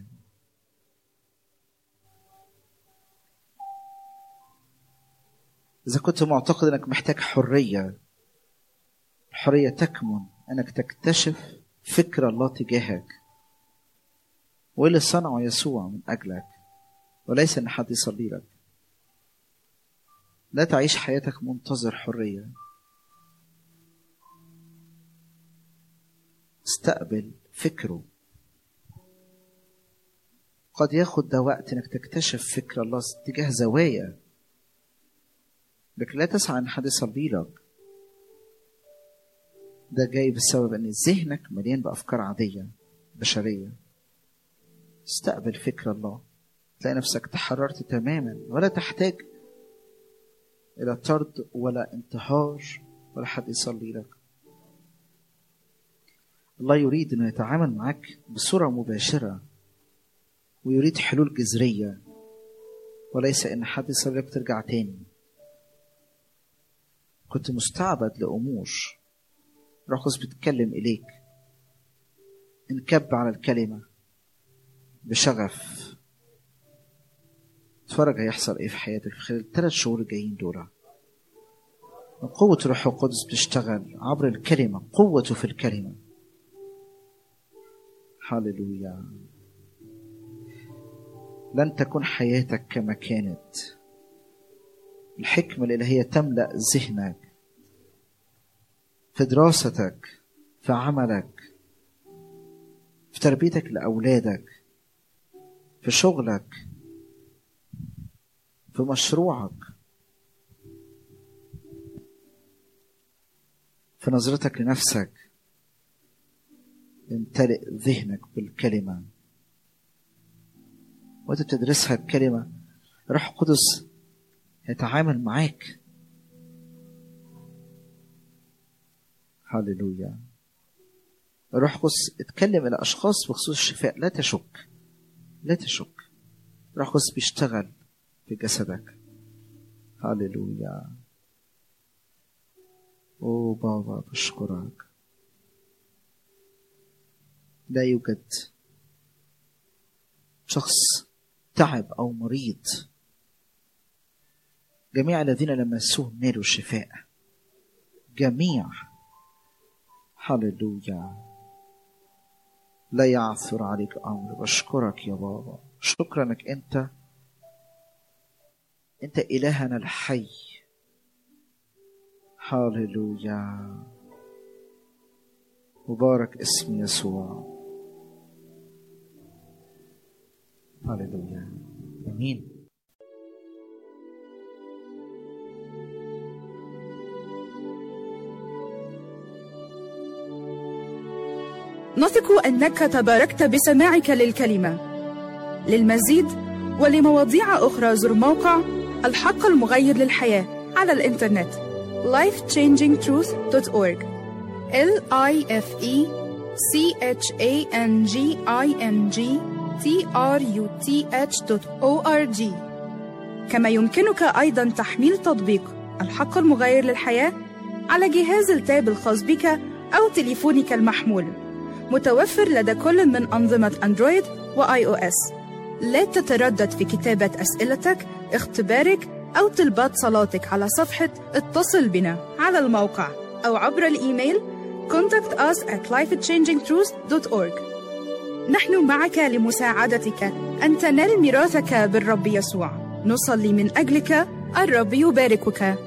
إذا كنت معتقد أنك محتاج حرية، الحرية تكمن أنك تكتشف فكر الله تجاهك واللي صنعه يسوع من أجلك، وليس أن حد يصلي لك. لا تعيش حياتك منتظر حرية. استقبل فكره. قد ياخد ده وقت أنك تكتشف فكر الله تجاه زوايا، لكن لا تسعى ان حد يصلي لك. ده جاي بسبب ان ذهنك مليان بافكار عاديه بشريه. استقبل فكر الله، تلاقي نفسك تحررت تماما، ولا تحتاج الى طرد ولا انتحار ولا حد يصلي لك. الله يريد انه يتعامل معك بصوره مباشره، ويريد حلول جذريه، وليس ان حد يصلي لك ترجع تاني. كنت مستعبد لأمور، روح القدس بتكلم إليك. انكب على الكلمة بشغف. اتفرج هيحصل ايه في حياتك في خلال 3 شهور الجايين دول. قوة الروح القدس بتشتغل عبر الكلمة، قوته في الكلمة. هللويا. لن تكون حياتك كما كانت. الحكمة الإلهية تملأ ذهنك في دراستك، في عملك، في تربيتك لأولادك، في شغلك، في مشروعك، في نظرتك لنفسك. امتلئ ذهنك بالكلمة، وانت بتدرسها الكلمة روح القدس يتعامل معاك. هللويا. الروح القدس اتكلم إلى أشخاص بخصوص الشفاء. لا تشك، لا تشك، الروح القدس بيشتغل في جسدك. هللويا. أوه بابا بشكرك. لا يوجد شخص تعب أو مريض، جميع الذين لمسوهم نالوا الشفاء، جميع. هللويا. لا يعثر عليك أمر. بشكرك يا بابا، شكرا انك انت إلهنا الحي. هللويا. مبارك اسم يسوع. هللويا. امين. نثق أنك تباركت بسماعك للكلمة. للمزيد ولمواضيع أخرى زر موقع الحق المغير للحياة على الإنترنت lifechangingtruth.org lifechangingtruth.org. كما يمكنك أيضا تحميل تطبيق الحق المغير للحياة على جهاز التاب الخاص بك أو تليفونك المحمول، متوفر لدى كل من أنظمة أندرويد وآي أو إس. لا تتردد في كتابة أسئلتك، اختبارك أو طلبات صلاتك على صفحة اتصل بنا على الموقع أو عبر الإيميل contact us at lifechangingtruth.org. نحن معك لمساعدتك أن تنال ميراثك بالرب يسوع. نصلي من أجلك. الرب يباركك.